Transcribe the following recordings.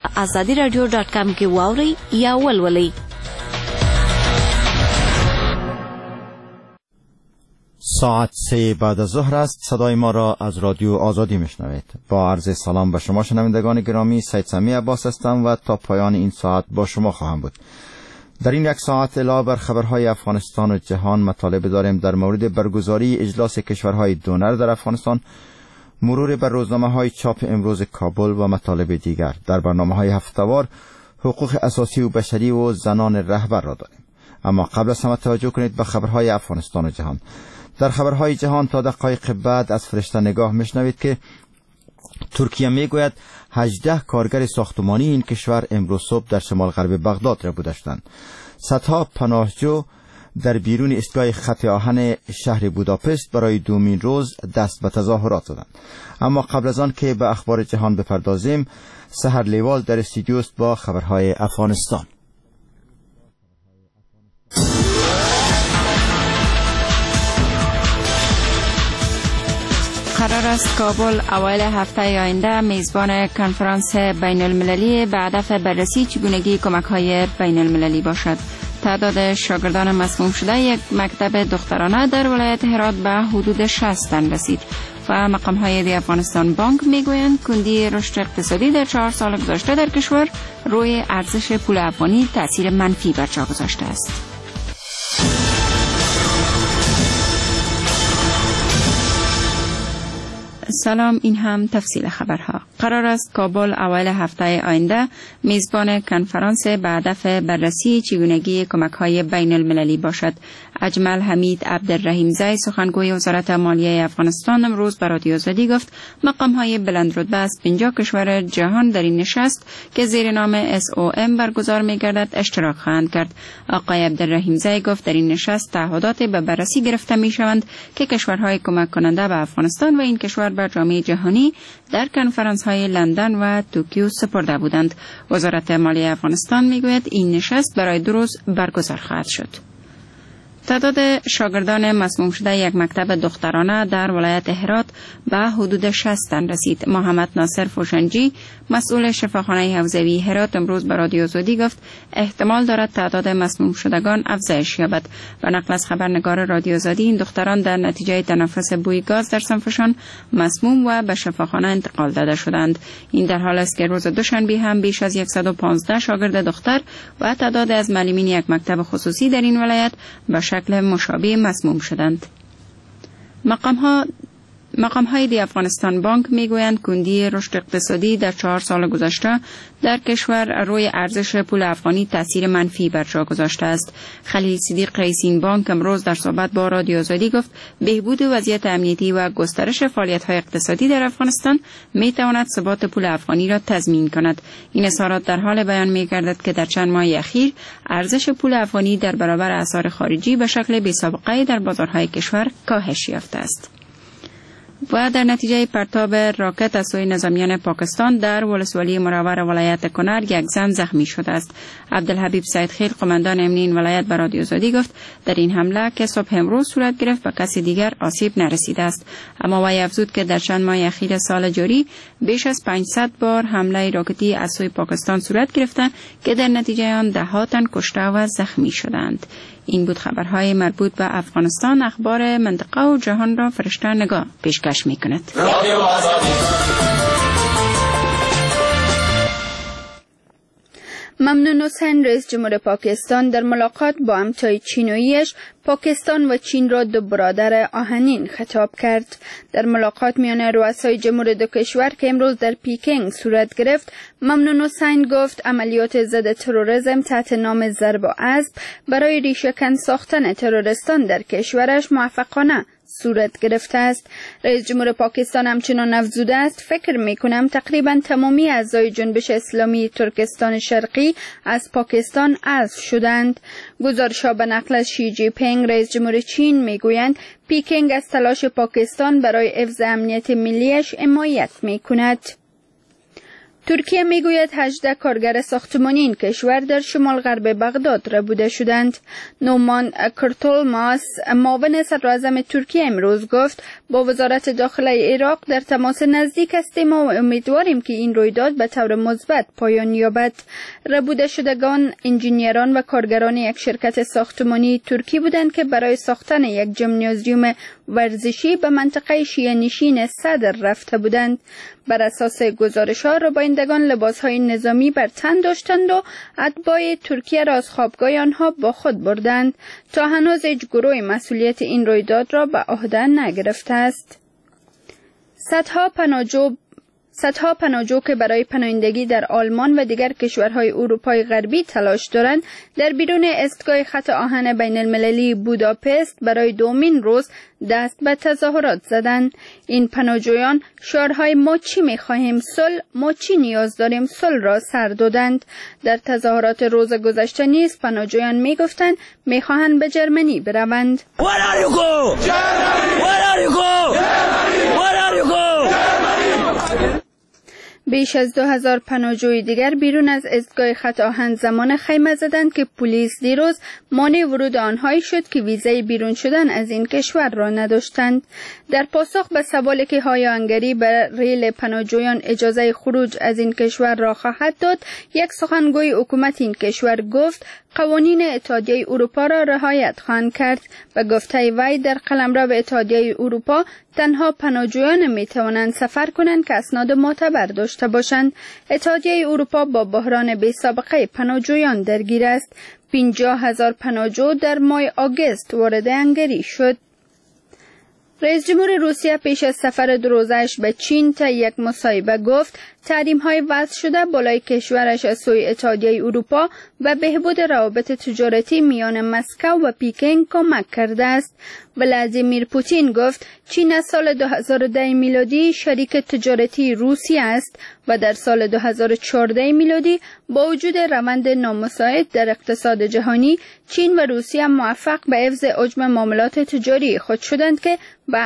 azadiradio.com کې واوري یا ولولئ. ساعت 3 بعد از ظهر است. صدای ما را از رادیو آزادی میشنوید. با عرض سلام به شما شنوندگان گرامی، سید سمی عباس هستم و تا پایان این ساعت با شما خواهم بود. در این یک ساعت علاوه بر خبرهای افغانستان و جهان مطالب داریم در مورد برگزاری اجلاس کشورهای دونر در افغانستان، مرور بر روزنامه‌های چاپ امروز کابل و مطالب دیگر. در برنامه‌های هفته‌وار حقوق اساسی و بشری و زنان رهبر را داریم. اما قبل از همه توجه کنید به خبرهای افغانستان و جهان. در خبرهای جهان تا دقایق بعد از فرشته نگاه میشنوید که ترکیه میگوید 18 کارگر ساختمانی این کشور امروز صبح در شمال غرب بغداد را بودشتند. صدها پناهجو در بیرون ایستگاه خط آهن شهر بوداپست برای دومین روز دست به تظاهرات زدند. اما قبل از آن که به اخبار جهان بپردازیم، سحر لیوال در استودیو است با خبرهای افغانستان. قرار است کابل اوایل هفته آینده میزبان کنفرانس بین المللی به هدف بررسی چگونگی کمک‌های بین المللی باشد. تعداد شاگردان مسموم شده یک مکتب دخترانه در ولایت هرات به حدود 60 تن رسید و مقام‌های دی افغانستان بانک میگویند کندی رشد اقتصادی در 4 سال گذشته در کشور روی ارزش پول افغانی تاثیر منفی بر جا گذاشته است. سلام، این هم تفصیل خبرها. قرار است کابل اوایل هفته آینده میزبان کنفرانس به هدف بررسی چگونگی کمک‌های بین المللی باشد. اجمل حمید عبدالرحیمزی سخنگوی وزارت مالیه افغانستان امروز به رادیو آزادی گفت مقام‌های بلندرتبه از 50 کشور جهان در این نشست که زیر نام SOM برگزار می‌گردد اشتراک خواهند کرد. آقای عبدالرحیمزی گفت در این نشست تعهدات به بررسی گرفته می‌شوند که کشورهای کمک کننده به افغانستان و این کشور بر جامعه جهانی در کنفرانس‌های لندن و توکیو سپرده بودند. وزارت مالیه افغانستان میگوید این نشست برای 2 روز برگزار خواهد شد. تعداد شاگردان مسموم شده یک مکتب دخترانه در ولایت هرات به حدود 60 تن رسید. محمد ناصر فوشنجی مسئول شفاخانه حوزوی هرات امروز به رادیو آزادی گفت احتمال دارد تعداد مسموم شدگان افزایش یابد و نقل از خبرنگار رادیو آزادی این دختران در نتیجه تنفس بوی گاز در صنفشان مسموم و به شفاخانه انتقال داده شدند. این در حال است که روز دوشنبه هم بیش از 115 شاگرد دختر و تعداد از معلمین یک مکتب خصوصی در این ولایت به شکل مشابه مسموم شدند. مقام‌های دی افغانستان بانک میگویند کندی رشد اقتصادی در 4 سال گذشته در کشور روی ارزش پول افغانی تاثیر منفی بر جا گذاشته است. خلیل صدیق رئیس این بانک امروز در صحبت با رادیو آزادی گفت بهبود وضعیت امنیتی و گسترش فعالیت‌های اقتصادی در افغانستان میتواند ثبات پول افغانی را تضمین کند. این اظهارات در حال بیان می‌گردد که در چند ماه اخیر ارزش پول افغانی در برابر اسعار خارجی به شکل بی‌سابقه‌ای در بازارهای کشور کاهش یافته است. و در نتیجه پرتاب راکت از سوی نظامیان پاکستان در ولسوالی مراور ولایت کنر یک زن زخمی شده است. عبدالحبیب سیدخیل قماندان امنی این ولایت به رادیو آزادی گفت در این حمله که صبح امروز صورت گرفت به کسی دیگر آسیب نرسیده است. اما وی افزود که در چند ماه اخیر سال جاری بیش از 500 بار حمله راکتی از سوی پاکستان صورت گرفته که در نتیجه آن 10 تن کشته و زخمی شدند. این بود خبرهای مربوط به افغانستان. اخبار منطقه و جهان را فرشته نگاه پیشکش می‌کند. ممنون حسین رئیس جمهور پاکستان در ملاقات با همتای چینویش پاکستان و چین را دو برادر آهنین خطاب کرد. در ملاقات میان رؤسای جمهور دو کشور که امروز در پیکنگ صورت گرفت، ممنون حسین گفت عملیات ضد تروریسم تحت نام ضرب اسب برای ریشه‌کن ساختن تروریستان در کشورش موفقانه صورت گرفته است. رئیس جمهور پاکستان همچنان افزوده است فکر میکنم تقریبا تمامی اعضای جنبش اسلامی ترکستان شرقی از پاکستان حذف شدند. گزارش‌ها به نقل از شی جی پینگ رئیس جمهور چین میگویند پیکنگ از تلاش پاکستان برای حفظ امنیت ملیش حمایت میکند. ترکیه میگوید 18 کارگر ساختمانی این کشور در شمال غرب بغداد ربوده شدند. نومان کرتولماس معاون صدراعظم ترکیه امروز گفت با وزارت داخلی عراق در تماس نزدیک هستیم و امیدواریم که این رویداد به طور مثبت پایان یابد. ربوده شدگان انجینیران و کارگران یک شرکت ساختمانی ترکی بودند که برای ساختن یک ژیمنازیوم ورزشی به منطقه شیعه نشین صدر رفته بودند. بر اساس گزارش‌ها ربایندگان لباس‌های نظامی بر تن داشتند و اتباع ترکیه را از خوابگاه آنها با خود بردند. تا هنوز هیچ گروهی مسئولیت این رویداد را به عهده نگرفته است. صدها پناهجو که برای پناهندگی در آلمان و دیگر کشورهای اروپای غربی تلاش دارند در بیرون ایستگاه خط آهن بین المللی بوداپست برای دومین روز دست به تظاهرات زدند. این پناهجویان شعارهای ما چی می‌خواهیم صلح، ما چی نیاز داریم صلح را سر دادند. در تظاهرات روز گذشته نیز پناهجویان می‌گفتند می‌خواهند به جرمنی بروند. بیش از 2000 پناهجوی دیگر بیرون از ایستگاه خط آهن زمان خیمه زدند که پلیس دیروز مانع ورود آنهایی شد که ویزای بیرون شدن از این کشور را نداشتند. در پاسخ به سوالی که آیا هنگری به ریل پناهجویان اجازه خروج از این کشور را خواهد داد، یک سخنگوی حکومت این کشور گفت قوانین اتحادیه اروپا را رعایت خواهند کرد. و گفته وی در قلمرو اتحادیه اروپا تنها پناهجویان می توانند سفر کنند که اسناد معتبر داشته باشند. اتحادیه اروپا با بحران بی سابقه پناهجویان درگیر است. 50,000 پناهجو در ماه آگوست وارد هنگری شد. رئیس جمهور روسیه پیش از سفر دو روزه‌اش به چین تا یک مصاحبه گفت تحریم‌های وضع شده بالای کشورش از سوی اتحادیه اروپا و بهبود روابط تجارتی میان مسکو و پکین کمک کرده است. ولادیمیر پوتین گفت چین از سال 2010 میلادی شریک تجارتی روسیه است و در سال 2014 میلادی با وجود روند نامساعد در اقتصاد جهانی، چین و روسیه موفق به حفظ حجم معاملات تجاری خود شدند که به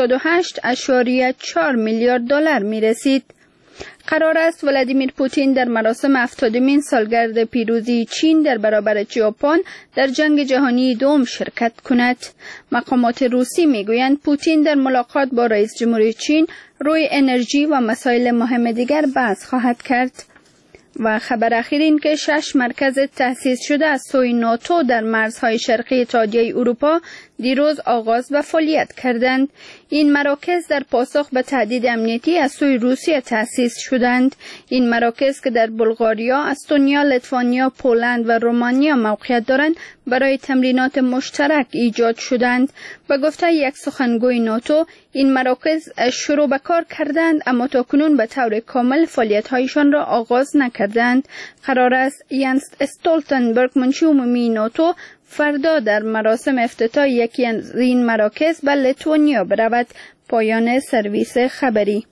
88.4 میلیارد دلار می رسید. قرار است ولادیمیر پوتین در مراسم 70مین سالگرد پیروزی چین در برابر ژاپن در جنگ جهانی دوم شرکت کند. مقامات روسی میگویند پوتین در ملاقات با رئیس جمهوری چین روی انرژی و مسائل مهم دیگر بحث خواهد کرد. و خبر اخیر این که 6 مرکز تأسیس شده از سوی ناتو در مرزهای شرقی اتحادیه اروپا دیروز آغاز و فعالیت کردند. این مراکز در پاسخ به تهدید امنیتی از سوی روسیه تأسیس شدند. این مراکز که در بلغاریا، استونیا، لیتوانیا، پولند و رومانیا موقعیت دارند برای تمرینات مشترک ایجاد شدند. به گفته یک سخنگوی ناتو این مراکز شروع به کار کردند اما تاکنون به طور کامل فعالیت‌هایشان را آغاز نکردند. قرار است ینس استولتنبرگ منشی عمومی ناتو فردا در مراسم افتتاح یکی از این مراکز به لیتوانیا برود. پایان سرویس خبری.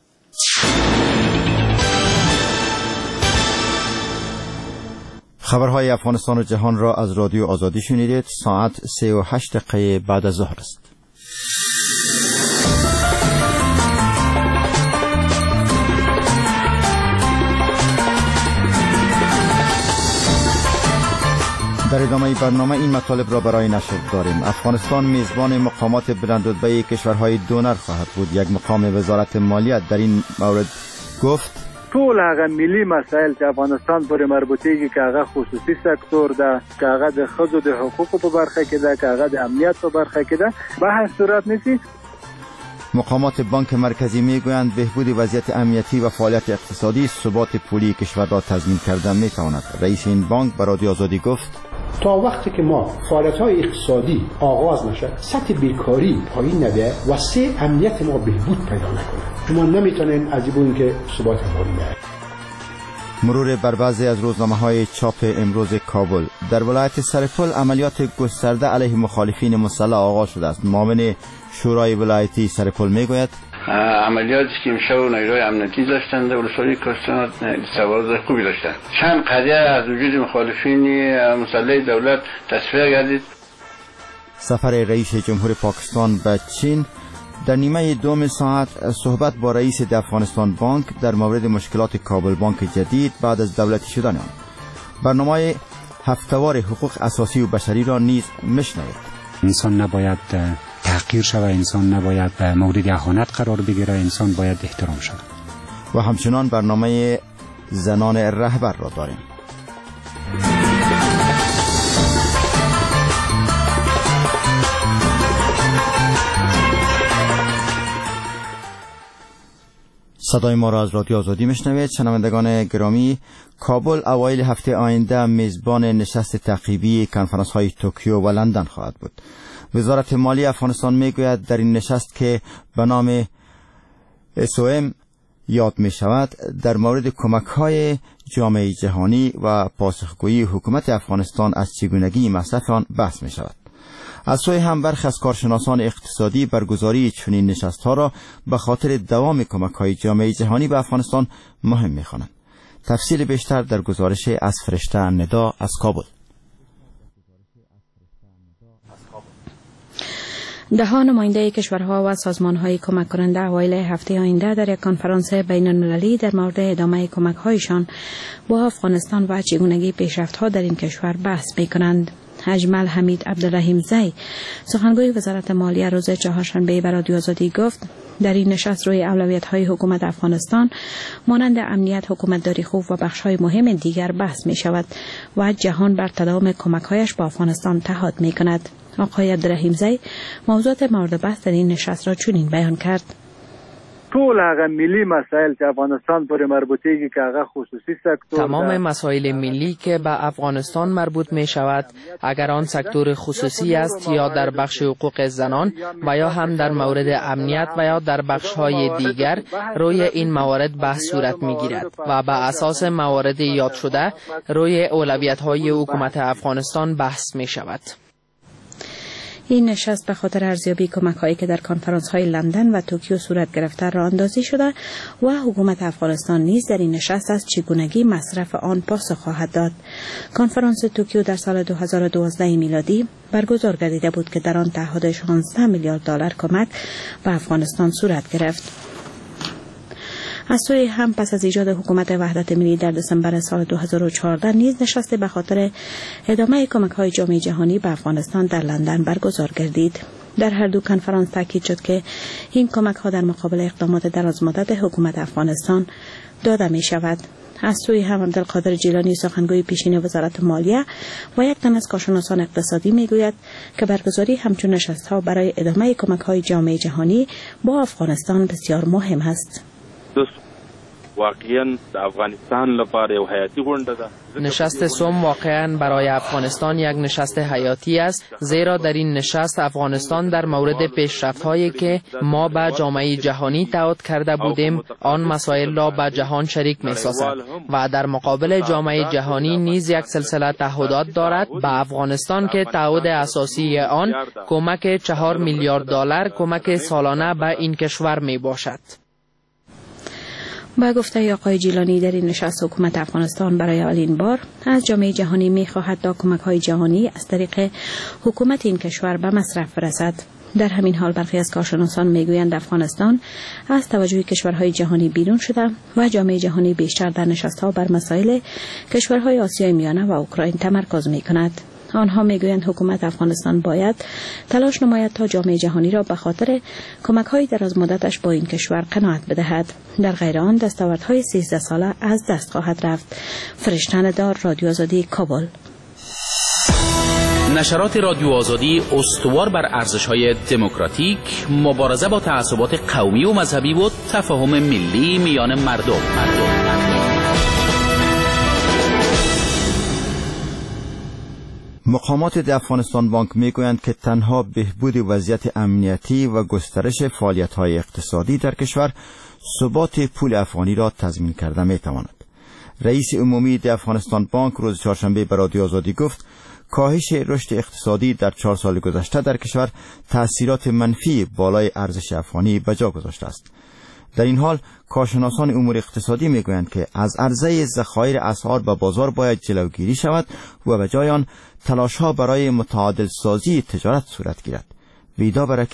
خبرهای افغانستان و جهان را از رادیو آزادی شنیدید. ساعت 3:08 بعد از ظهر است. در ادامه برنامه این مطالب را برای نشر داریم. افغانستان میزبان مقامات بلندرتبه کشورهای دونر خواهد بود. یک مقام وزارت مالیات در این مورد گفت ټول هغه ملي مسایل چې افغانستان پورې مربوطېږي که هغه خصوصي سکتور ده، که هغه د ښځو د حقوقو په برخه کې ده، که هغه د امنیت په برخه کې ده، بحث صورت نیسي. مقامات بانک مرکزی میگویند بهبود وضعیت امنیتی و فعالیت اقتصادی ثبات پولی کشور را تضمین کردن میتواند. رئیس این بانک به رادیو آزادی گفت تا وقتی که ما فعالیت‌های اقتصادی آغاز نشه، سطح بیکاری پایین نده و امنیت ما بهبود پیدا نکنه، شما نمیتونین از این که ثبات پولی بیارید. مرور بر بعضی از روزنامه‌های چاپ امروز کابل. در ولایت سرپل عملیات گسترده علیه مخالفین مسلح آغاز شده است. معاون شورای ولایتی سرپل میگوید عملیاتی که امشب نیروهای امنیتی داشتند در ولسوالی کوهستان سوارد خوبی داشتند. چند قضیه از وجود مخالفین مسلح دولت تصفیه گردید. سفر رئیس جمهور پاکستان به چین در نیمه دوم ساعت صحبت با رئیس افغانستان بانک در مورد مشکلات کابل بانک جدید بعد از دولتی شدن آن. برنامه هفتهوار حقوق اساسی و بشری را نیز میشنوید. انسان نباید تحقیر شود، انسان نباید مورد اهانت قرار بگیره، انسان باید احترام شود. و همچنان برنامه زنان رهبر را داریم. صدای ما را از رادیو آزادی میشنوید. شنوندگان گرامی، کابل اوایل هفته آینده میزبان نشست تعقیبی کنفرانس های توکیو و لندن خواهد بود. وزارت مالی افغانستان میگوید در این نشست که به نام SOM یاد می شود در مورد کمک های جامعه جهانی و پاسخگویی حکومت افغانستان از چگونگی مصرف آن بحث می شود. از سوی هم برخی از کارشناسان اقتصادی برگزاری چنین نشست‌ها را به خاطر دوام کمک‌های جامعه جهانی به افغانستان مهم می‌خوانند. تفصیل بیشتر در گزارش از فرشته ندا از کابل. ده‌ها نماینده کشورها و سازمان‌های کمک کننده اوایل هفته آینده در یک کنفرانس بین‌المللی در مورد ادامه کمک‌هایشان با افغانستان و چگونگی پیشرفت‌ها در این کشور بحث می‌کنند. اجمل حمید عبدالرحیم زی، سخنگوی وزارت مالیه، روز چهارشنبه به رادیو آزادی گفت در این نشست روی اولویت‌های حکومت افغانستان مانند امنیت، حکومتداری خوب و بخش‌های مهم دیگر بحث می‌شود و جهان بر تداوم کمک‌هایش با افغانستان تهاد می‌کند. آقای عبدالرحیم زی موضوعات مورد بحث در این نشست را چنین بیان کرد: ټول هغه ملي مسائل چې افغانستان پورې مربوطیږي که هغه خصوصي سکتور، تمام مسائل ملی که به افغانستان مربوط می شود، اگر آن سکتور خصوصی است یا در بخش حقوق زنان و یا هم در مورد امنیت و یا در بخش های دیگر، روی این موارد بحث صورت می گیرد و به اساس موارد یاد شده روی اولویت های حکومت افغانستان بحث می شود. این نشست به خاطر ارزیابی کمک‌هایی که در کنفرانس‌های لندن و توکیو صورت گرفته راه اندازی شده و حکومت افغانستان نیز در این نشست از چگونگی مصرف آن پاسخ خواهد داد. کنفرانس توکیو در سال 2012 میلادی برگزار گردیده بود که در آن تعهد 16 میلیارد دلار کمک به افغانستان صورت گرفت. از سوی هم پس از ایجاد حکومت وحدت ملی در دسامبر سال 2014 نیز نشست به خاطر ادامه کمک‌های جامعه جهانی به افغانستان در لندن برگزار گردید. در هر دو کنفرانس تاکید شد که این کمک‌ها در مقابل اقدامات درازمدت حکومت افغانستان داده می شود. از سوی هم عبدالقادر جیلانی، سخنگوی پیشین وزارت مالیه و یک تن از کارشناسان اقتصادی میگوید که برگزاری همچون نشست‌ها برای ادامه کمک‌های جامعه جهانی با افغانستان بسیار مهم است. واقعاً د افغانستان لپاره یو حیاتي غونډه ده. نشست سوم واقعاً برای افغانستان یک نشست حیاتی است، زیرا در این نشست افغانستان در مورد پیشرفت‌هایی که ما به جامعه جهانی تعهد کرده بودیم آن مسائل را به جهان شریک می‌سازد و در مقابل جامعه جهانی نیز یک سلسله تعهدات دارد به افغانستان که تعهد اساسی آن کمک 4 میلیارد دلار کمک سالانه به این کشور میباشد. با گفته آقای جیلانی در این نشست حکومت افغانستان برای اولین بار از جامعه جهانی می‌خواهد تا کمک‌های جهانی از طریق حکومت این کشور به مصرف برسد. در همین حال برخی از کارشناسان میگویند افغانستان از توجه کشورهای جهانی بیرون شده و جامعه جهانی بیشتر در نشست‌ها بر مسائل کشورهای آسیای میانه و اوکراین تمرکز می‌کند. آنها میگویند حکومت افغانستان باید تلاش نماید تا جامعه جهانی را به خاطر کمک‌های درازمدتش با این کشور قناعت بدهد. در غیر آن دستاوردهای 13 ساله از دست خواهد رفت. فرشته ندا، رادیو آزادی، کابل. نشرات رادیو آزادی استوار بر ارزش‌های دموکراتیک، مبارزه با تعصبات قومی و مذهبی و تفاهم ملی میان مردم. مقامات افغانستان بانک میگویند که تنها بهبود وضعیت امنیتی و گسترش فعالیت‌های اقتصادی در کشور ثبات پول افغانی را تضمین کرده میتواند. رئیس عمومی افغانستان بانک روز چهارشنبه به رادیو آزادی گفت کاهش رشد اقتصادی در 4 سال گذشته در کشور تأثیرات منفی بالای ارزش افغانی به جا گذاشته است. در این حال کارشناسان امور اقتصادی میگویند که از عرضه ذخایر اسعار به بازار باید جلوگیری شود و به جای آن تلاش‌ها برای متعادل سازی تجارت صورت گیرد. ویدا برکی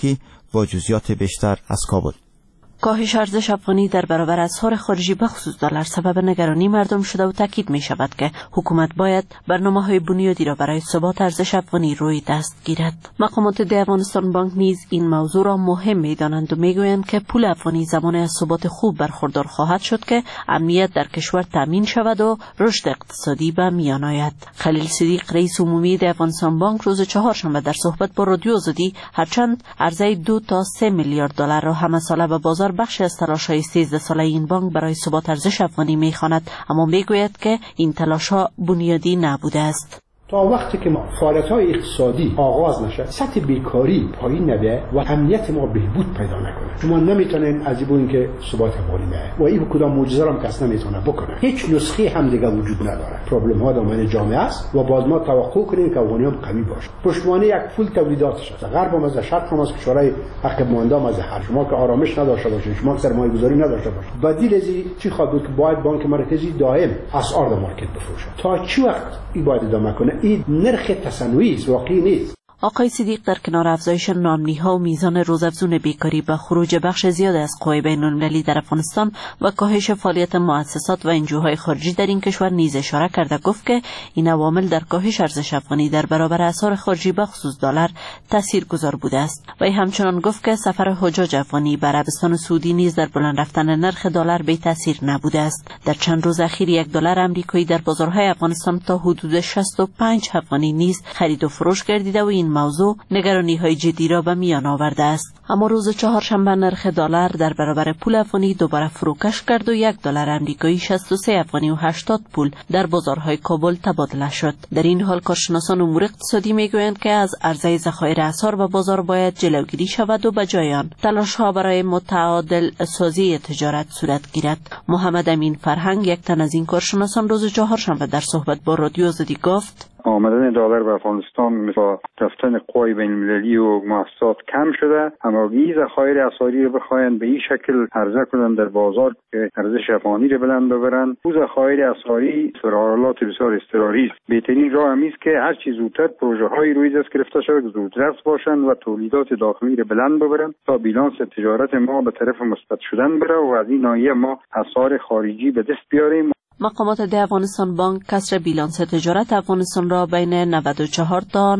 با جزئیات بیشتر از کابل. کاهش ارزش افغانی در برابر اسعار خارجی بخصوص دلار سبب نگرانی مردم شده و تاکید می شود که حکومت باید برنامه‌های بنیادی را برای ثبات ارزش افغانی روی دست گیرد. مقامات ده افغانستان بانک نیز این موضوع را مهم می دانند و می گویند که پول افغانی زمان از ثبات خوب برخوردار خواهد شد که امنیت در کشور تامین شود و رشد اقتصادی به میان آید. خلیل صدیق رئیس عمومی ده افغانستان بانک روز چهارشنبه در صحبت با رادیو آزادی هرچند عرضه 2 تا 3 میلیارد دلار را همه ساله به بازار بخش از تلاش‌های 13 ساله این بانک برای ثبات ارزش افغانی می‌خواند، اما می‌گوید که این تلاش‌ها بنیادی نبوده است. تا وقتی که ما فعالیت‌های اقتصادی آغاز نشه، سطح بیکاری پایین نبه و امنیت ما بهبود پیدا نکنه، شما نمیتونین از این که ثبات افغانی نه و این کدام معجزه هم کس نمیتونه بکنه. هیچ نسخه هم دیگه وجود نداره. پروبلم ها دامن جامعه است و باز ما توقع کنیم که افغانیان قوی باشه. پشتوانه یک پول تولیداتش است. غرب هم از شرق هم از کشورهای عقب مانده هم از هر شما که آرامش نداشته باشه، شما که سرمایه گذاری نداشته باشه. بدیل از چی خواهد بود که باید بانک مرکزی دائم اسعار در مارکت بفروشه. تا چی وقت این باید ادامه کنه؟ این نرخ تصنعی است، واقعی نیست. آقای صدیق در کنار افزایش نامنی‌ها و میزان روزافزون بیکاری با خروج بخش زیاد از قوای بین‌المللی در افغانستان و کاهش فعالیت مؤسسات و انجوهای خارجی در این کشور نیز اشاره کرده گفت که این عوامل در کاهش ارزش افغانی در برابر اسعار خارجی بخصوص دلار تاثیرگذار بوده است. و همچنان گفت که سفر حجاج افغانی به عربستان سعودی نیز در بلند رفتن نرخ دلار بی تاثیر نبوده است. در چند روز اخیر یک دلار آمریکایی در بازارهای افغانستان تا حدود 65 افغانی نیز خرید و فروش گردیده و این موضوع نگرانی‌های جدی را به میان آورده است. اما روز چهارشنبه نرخ دلار در برابر پول افغانی دوباره فروکش کرد و یک دلار آمریکایی 63 افغانی و 80 پول در بازارهای کابل تبادله شد. در این حال کارشناسان امور اقتصادی میگویند که از عرضه ذخایر اسعار به بازار باید جلوگیری شود و به جای آن تلاش‌ها برای متعادل سازی تجارت صورت گیرد. محمد امین فرهنگ یک تن از این کارشناسان روز چهارشنبه در صحبت با رادیو آزادی گفت آمدن دلار به افغانستان مثل رفتن قوای بین‌المللی و مؤسسات کم شده، اما این ذخایر اسعاری رو بخواین به این شکل عرضه کنن در بازار که ارزش افغانی رو بلند ببرن، او ذخایر اسعاری در حالات بسیار اضطراری است. بهترین راه همی است که هر چیز زودتر پروژه‌های روی دست گرفته شود که زودرس باشند و تولیدات داخلی رو بلند ببرن تا بیلانس تجارت ما به طرف مثبت شدن بره و از این ناحیه ما اسعار خارجی به دست بیاریم. مقامات ده افغانستان بانک کسر بیلانس تجارت افغانستان را بین 94 تا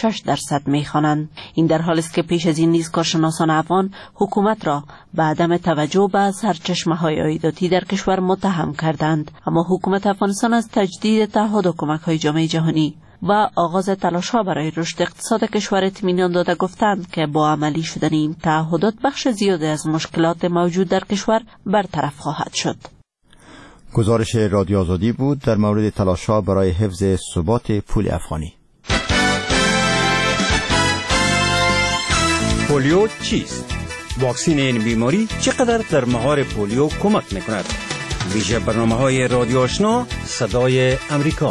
96% می‌خوانند. این در حالی است که پیش از این نیز کارشناسان افغان حکومت را به عدم توجه به سرچشمه‌های عایداتی در کشور متهم کردند، اما حکومت افغانستان از تجدید تعهد و کمک‌های جامعه جهانی و آغاز تلاش‌ها برای رشد اقتصاد کشور اطمینان داده گفتند که با عملی شدن این تعهدات بخش زیادی از مشکلات موجود در کشور برطرف خواهد شد. گزارش رادیو آزادی بود در مورد تلاش‌ها برای حفظ ثبات پول افغانی. پولیو چیست؟ واکسین این بیماری چقدر در مهار پولیو کمک می‌کند؟ ویژه برنامه‌های رادیو آشنا صدای امریکا.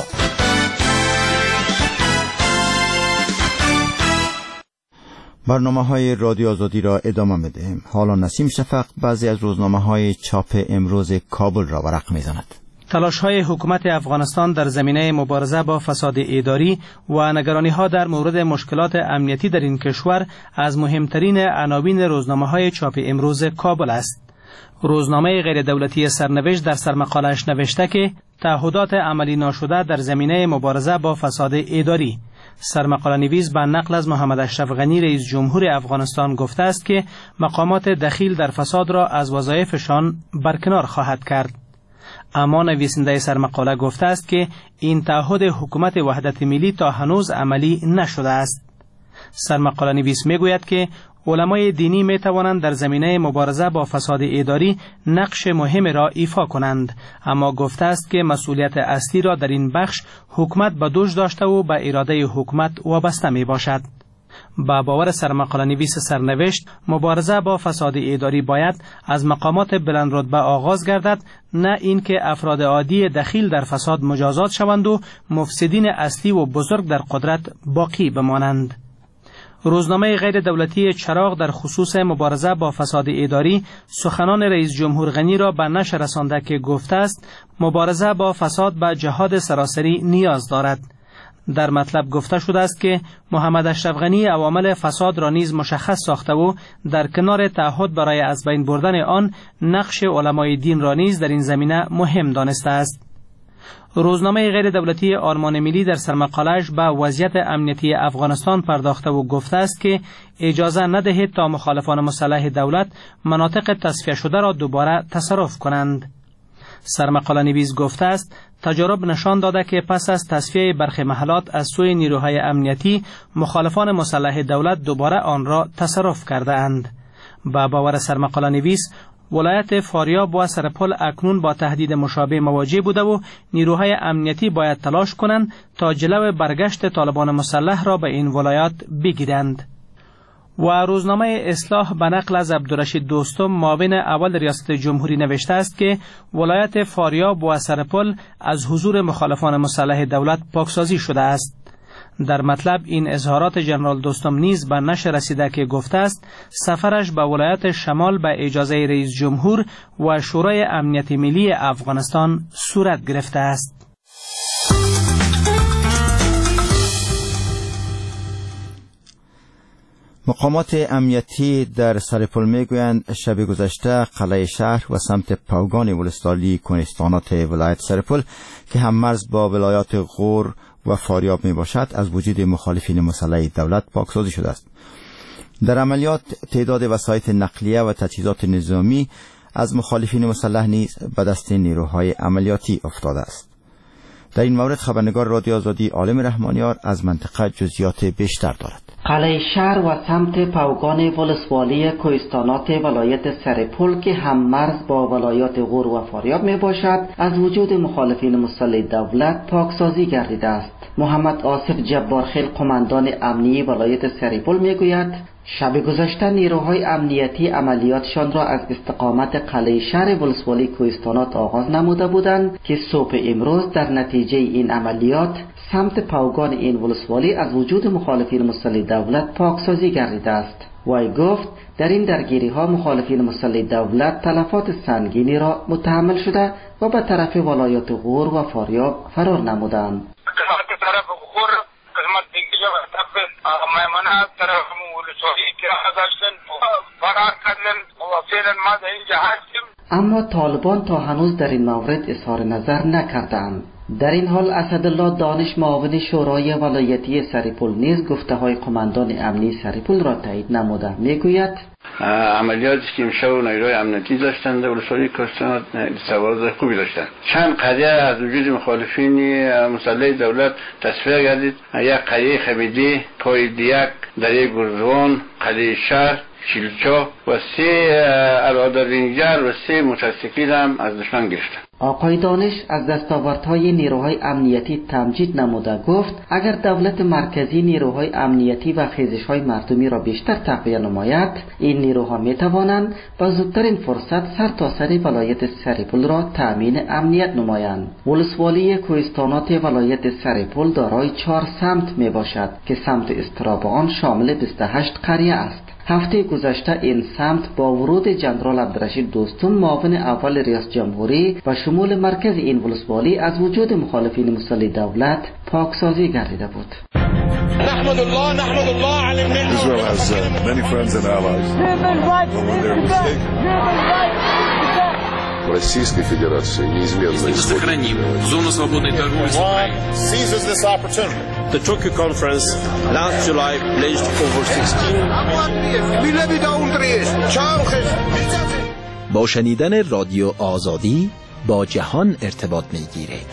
برنامه‌های رادیو آزادی را ادامه می‌دهیم. حالا نسیم شفق بعضی از روزنامه‌های چاپ امروز کابل را ورق می‌زند. تلاش‌های حکومت افغانستان در زمینه مبارزه با فساد اداری و نگرانی‌ها در مورد مشکلات امنیتی در این کشور از مهمترین عناوین روزنامه‌های چاپ امروز کابل است. روزنامه غیر دولتی سرنوشت در سرمقاله‌اش نوشته که تعهدات عملی ناشده در زمینه مبارزه با فساد اداری. سرمقاله نویس به نقل از محمد اشرف غنی رئیس جمهور افغانستان گفته است که مقامات دخیل در فساد را از وظایفشان برکنار خواهد کرد. اما نویسنده سرمقاله گفته است که این تعهد حکومت وحدت ملی تا هنوز عملی نشده است. سرمقاله نویس میگوید که علمای دینی می توانند در زمینه مبارزه با فساد اداری نقش مهم را ایفا کنند، اما گفته است که مسئولیت اصلی را در این بخش حکومت به دوش داشته و به اراده حکومت وابسته می باشد. با باور سرمقاله نویس سرنوشت، مبارزه با فساد اداری باید از مقامات بلند رتبه آغاز گردد، نه اینکه افراد عادی دخیل در فساد مجازات شوند و مفسدین اصلی و بزرگ در قدرت باقی بمانند. روزنامه غیر دولتی چراغ در خصوص مبارزه با فساد اداری سخنان رئیس جمهور غنی را به نشر رسانده که گفته است مبارزه با فساد به جهاد سراسری نیاز دارد. در مطلب گفته شده است که محمد اشرف غنی عوامل فساد را نیز مشخص ساخته و در کنار تعهد برای از بین بردن آن نقش علمای دین را نیز در این زمینه مهم دانسته است. روزنامه غیر دولتی آرمان ملی در سرمقاله‌اش به وضعیت امنیتی افغانستان پرداخته و گفته است که اجازه ندهید تا مخالفان مسلح دولت مناطق تصفیه شده را دوباره تصرف کنند. سرمقاله نویس گفته است تجارب نشان داده که پس از تصفیه برخی محلات از سوی نیروهای امنیتی مخالفان مسلح دولت دوباره آن را تصرف کرده اند. با باور سرمقاله نویس ولایت فاریاب و سرپل اکنون با تهدید مشابه مواجه بوده و نیروهای امنیتی باید تلاش کنند تا جلو برگشت طالبان مسلح را به این ولایات بگیرند. و روزنامه اصلاح به نقل از عبدالرشید دوستم معاون اول ریاست جمهوری نوشته است که ولایت فاریاب و سرپل از حضور مخالفان مسلح دولت پاکسازی شده است. در مطلب این اظهارات جنرال دوستم نیز به نشر رسیده که گفته است سفرش به ولایت شمال به اجازه رئیس جمهور و شورای امنیت ملی افغانستان صورت گرفته است. مقامات امنیتی در سرپل میگویند شب گذشته قلعه شهر و سمت پوگان ولسوالی کنستانات ولایت سرپل که هم مرز با ولایات غور و فاریاب می باشد از وجود مخالفین مسلح دولت پاکسازی شده است. در عملیات تعداد وسایط نقلیه و تجهیزات نظامی از مخالفین مسلح نیز به دست نیروهای عملیاتی افتاده است. در این مورد خبرنگار رادیو آزادی عالم رحمانیار از منطقه جزئیات بیشتر دارد. قلعه شهر و سمت پوگان ولسوالی کوهستانات ولایت سرپل که هم مرز با ولایات غور و فاریاب می باشد از وجود مخالفین مسلح دولت پاکسازی گردیده است. محمد آصف جبارخیل قماندان امنی ولایت سرپل می گوید شب گذشته نیروهای امنیتی عملیاتشان را از استقامت قلعه شهر ولسوالی کوهستانات آغاز نموده بودند که صبح امروز در نتیجه این عملیات سمت پوگان این ولسوالی از وجود مخالفین مسلح دولت پاکسازی گردیده است. وی گفت در این درگیری ها مخالفین مسلح دولت تلفات سنگینی را متحمل شده و به طرف ولایات غور و فاریاب فرار نمودند. اما طالبان تا هنوز در این مورد اظهار نظر نکردند. در این حال اسدالله دانش معاون شورای ولایتی سرپل نیز گفته های قماندان امنی سرپل را تایید نموده. میگوید عملیاتی که امشب نیروهای امنیتی داشتند در ولسوالی کوهستانات سوارز خوبی داشتند. چند قریه از وجود مخالفین مسلح دولت تصفیه گردید. یک قریه خمیدی، کویدیک، دره گرزوان، قلعه شهر، شیلچا و 3 اراده رنجر و 3 موتورسیکل هم از دشمن گرفتند. آقای دانش از دستاوردهای نیروهای امنیتی تمجید نموده گفت اگر دولت مرکزی نیروهای امنیتی و خیزش‌های مردمی را بیشتر تقویت نماید این نیروها می‌توانند با زودترین فرصت سرتاسر ولایت سرپل را تأمین امنیت نمایند. ولسوالی کوهستانات ولایت سرپل دارای 4 سمت میباشد که سمت اضطراب آن شامل 28 قریه است. هفته گذشته این سمت با ورود جنرال عبدالرشید دوستم معاون اول ریاست جمهوری و شمول مرکز این ولسوالی از وجود مخالفین مسلح دولت پاکسازی گردیده بود. نحمد الله علی الملت. Israel has many friends and allies. Российской Федерации неизменно сохраним зону свободной торговли с Украиной. Seizes this opportunity. The Tokyo conference last July pledged over 16 با شنیدن رادیو آزادی با جهان ارتباط می‌گیرید.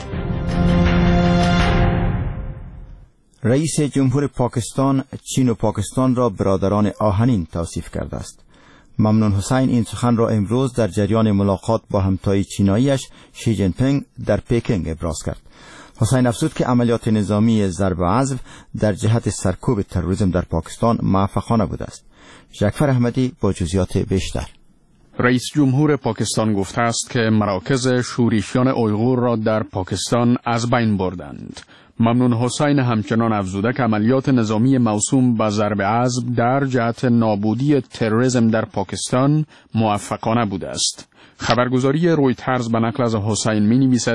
رئیس جمهور پاکستان چین و پاکستان را برادران آهنین توصیف کرده است. ممنون حسین این سخن را امروز در جریان ملاقات با همتای چیناییش شی جین پینگ در پکینگ ابراز کرد. حسین افزود که عملیات نظامی ضرب عضو در جهت سرکوب تروریسم در پاکستان موفقانه بوده است. جعفر احمدی با جزئیات بیشتر. رئیس جمهور پاکستان گفته است که مراکز شورشیان اویغور را در پاکستان از بین بردند. ممنون حسین همچنان افزوده که عملیات نظامی موسوم به ضرب عضو در جهت نابودی تروریسم در پاکستان موفقانه بوده است. خبرگزاری رویترز به نقل از حسین می نویسد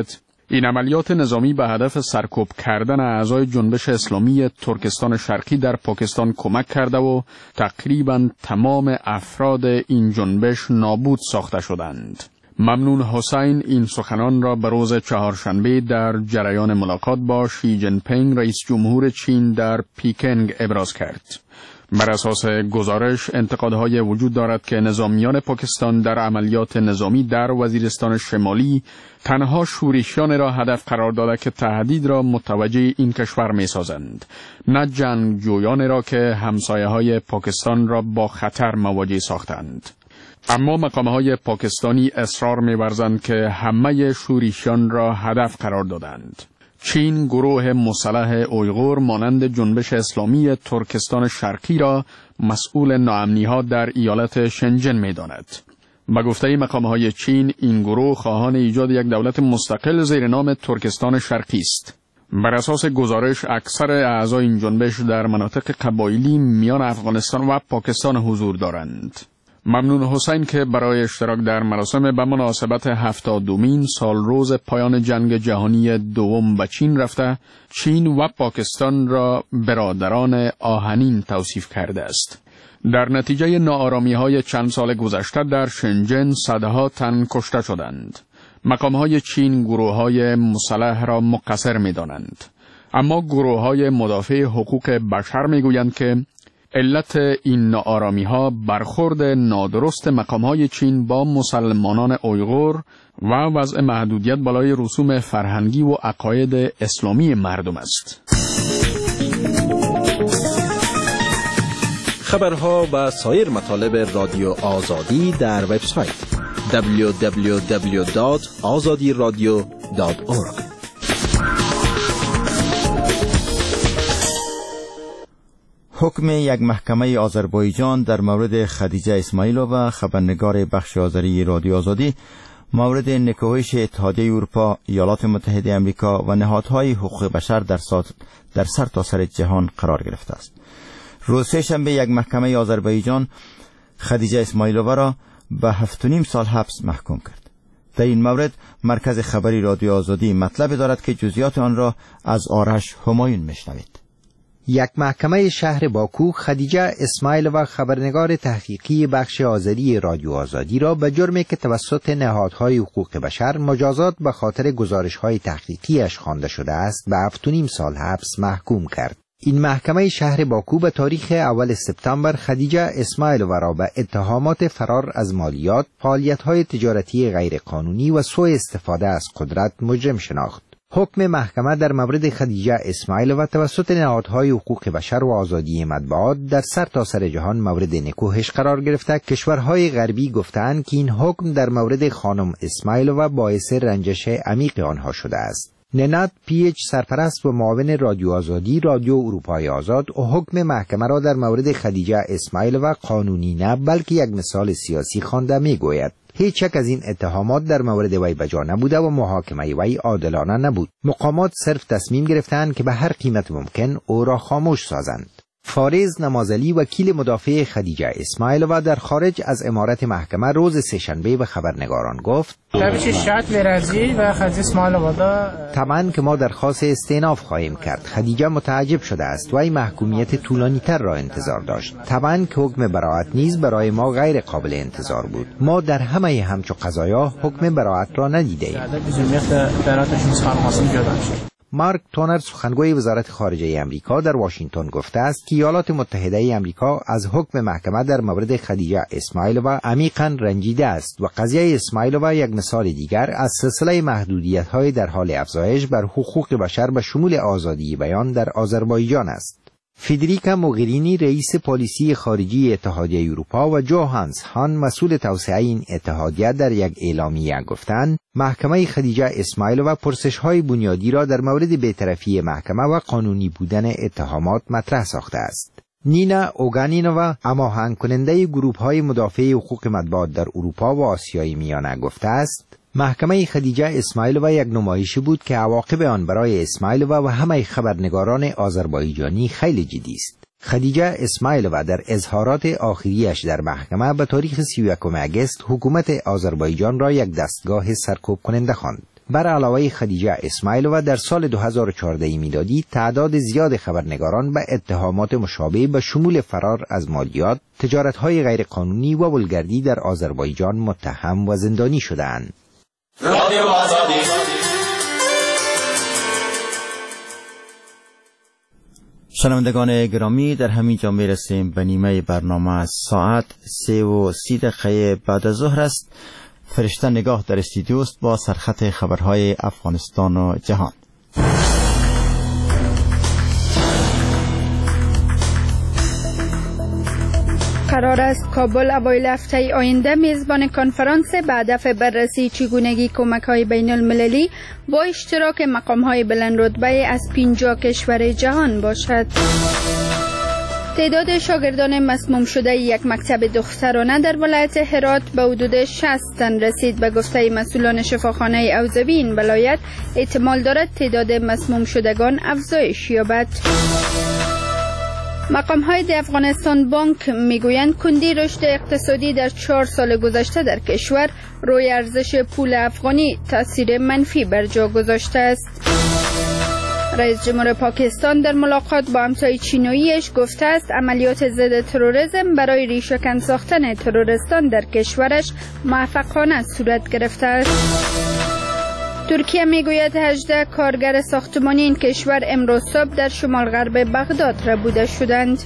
این عملیات نظامی به هدف سرکوب کردن اعضای جنبش اسلامی ترکستان شرقی در پاکستان کمک کرده و تقریباً تمام افراد این جنبش نابود ساخته شدند. ممنون حسین این سخنان را به روز چهارشنبه در جریان ملاقات با شی جین پینگ رئیس جمهور چین در پیکنگ ابراز کرد. بر اساس گزارش انتقادهای وجود دارد که نظامیان پاکستان در عملیات نظامی در وزیرستان شمالی تنها شورشیان را هدف قرار داده که تهدید را متوجه این کشور می سازند، نه جنگجویان را که همسایه های پاکستان را با خطر مواجه ساختند. اما مقامهای پاکستانی اصرار می‌ورزند که همه شورشیان را هدف قرار دادند. چین گروه مسلح اویغور مانند جنبش اسلامی ترکستان شرقی را مسئول ناامنی‌ها در ایالت شنجن می‌داند. به گفته مقام‌های چین این گروه خواهان ایجاد یک دولت مستقل زیر نام ترکستان شرقی است. بر اساس گزارش اکثر اعضای این جنبش در مناطق قبایلی میان افغانستان و پاکستان حضور دارند. ممنون حسین که برای اشتراک در مراسم به مناسبت 72مین سالروز پایان جنگ جهانی دوم به چین رفته، چین و پاکستان را برادران آهنین توصیف کرده است. در نتیجه ناآرامی‌های چند سال گذشته در شنجن صدها تن کشته شدند. مقام‌های چین گروه‌های مسلح را مقصر می‌دانند، اما گروه‌های مدافع حقوق بشر می‌گویند که علت این ناآرامی‌ها برخورد نادرست مقام‌های چین با مسلمانان اویغور و وضع محدودیت بالای رسوم فرهنگی و عقاید اسلامی مردم است. خبرها و سایر مطالب رادیو آزادی در وبسایت www.azadiradio.org. حکم یک محکمه آذربایجان در مورد خدیجه اسماعیلووا، خبرنگار بخش آذری رادیو آزادی، مورد نکوهش اتحادیه اروپا، ایالات متحده آمریکا و نهادهای حقوق بشر در سرتاسر جهان قرار گرفته است. روز سه‌شنبه یک محکمه آذربایجان خدیجه اسماعیلووا را به 7.5 سال حبس محکوم کرد. در این مورد مرکز خبری رادیو آزادی مطلب دارد که جزئیات آن را از آرش همایون میشنوید. یک محکمه شهر باکو خدیجه اسماعیلووا، خبرنگار تحقیقی بخش آذری رادیو آزادی را به جرمی که توسط نهادهای حقوق بشر مجازات به خاطر گزارش‌های تحقیقیش خوانده شده است به 7.5 سال حبس محکوم کرد. این محکمه شهر باکو به تاریخ اول سپتامبر خدیجه اسماعیلووا را به اتهامات فرار از مالیات، فعالیت‌های تجارتی غیرقانونی و سوء استفاده از قدرت مجرم شناخت. حکم محکمه در مورد خدیجه اسماعیلووا توسط نهادهای حقوق بشر و آزادی مطبوعات در سرتاسر جهان مورد نکوهش قرار گرفته. کشورهای غربی گفتند که این حکم در مورد خانم اسماعیلووا باعث رنجش عمیق آنها شده است. ننات پیچ، سرپرست و معاون رادیو آزادی رادیو اروپای آزاد، حکم محکمه را در مورد خدیجه اسماعیلووا قانونی نه بلکه یک مثال سیاسی خوانده میگوید. هیچ یک از این اتهامات در مورد وی بجا نبوده و محاکمه وی عادلانه نبود. مقامات صرف تصمیم گرفتند که به هر قیمت ممکن او را خاموش سازند. فارز نمازلی، وکیل مدافع خدیجه اسماعیلووا در خارج از عمارت محکمه روز سه‌شنبه به خبرنگاران گفت: طبعا که ما درخواست استئناف خواهیم کرد. خدیجه متعجب شده است و این محکومیت طولانی تر را انتظار داشت. طبعا که حکم براءت نیز برای ما غیر قابل انتظار بود. ما در همه همچو قضایا حکم براءت را ندیدیم. مارک تونر، سخنگوی وزارت خارجه امریکا، در واشنگتن گفته است که ایالات متحده امریکا از حکم محکمه در مورد خدیجه اسماعیلووا عمیقاً رنجیده است و قضیه اسماعیلووا یک مثال دیگر از سلسله محدودیت‌های در حال افزایش بر حقوق بشر به شمول آزادی بیان در آذربایجان است. فدریکا موگرینی، رئیس پالیسی خارجی اتحادیه اروپا، و جوهانس هان، مسئول توسعه این اتحادیه، در یک اعلامیه گفتند محکمه خدیجه اسماعیلووا پرسش‌های بنیادی را در مورد بی‌طرفی محکمه و قانونی بودن اتهامات مطرح ساخته است. نینا اوگانینووا، هماهنگ کننده گروه‌های مدافع حقوق مطبوعات در اروپا و آسیای میانه، گفته است محکمه خدیجه اسماعیلووا یک نمایشی بود که عواقب آن برای اسماعیلووا و همه خبرنگاران آذربایجانی خیلی جدی است. خدیجه اسماعیلووا در اظهارات آخریش در محکمه به تاریخ 31 آگوست حکومت آذربایجان را یک دستگاه سرکوب کننده خواند. بر علاوه خدیجه اسماعیلووا در سال 2014 میلادی تعداد زیاد خبرنگاران به اتهامات مشابه به شمول فرار از مالیات، تجارت‌های غیرقانونی و ولگردی در آذربایجان متهم و زندانی شدند. رادیو آزادی. شنوندگان گرامی، در همین جا میرسیم به نیمه برنامه. از ساعت 3:30 بعد از ظهر است. فرشته نگاه در استودیو است با سرخط خبرهای افغانستان و جهان. قرار است کابل اوایل هفته آینده میزبان کنفرانس به هدف بررسی چگونگی کمک‌های بین‌المللی با اشتراک مقام‌های بلندرتبه از 50 کشور جهان باشد. تعداد شاگردان مسموم شده یک مکتب دخترانه در ولایت هرات به حدود 60 تن رسید. به گفته مسئولان شفاخانه اوزوی این ولایت احتمال دارد تعداد مسموم شدگان افزایش یابد. مقام‌های د افغانستان بانک میگویند کندی رشد اقتصادی در 4 سال گذشته در کشور روی ارزش پول افغانی تاثیر منفی بر جا گذاشته است. رئیس جمهور پاکستان در ملاقات با همتای چینویش گفته است عملیات ضد تروریسم برای ریشه‌کن ساختن ترورستان در کشورش موفقانه صورت گرفته است. ترکیه میگوید 18 کارگر ساختمانی این کشور امروز صبح در شمال غرب بغداد ربوده شدند.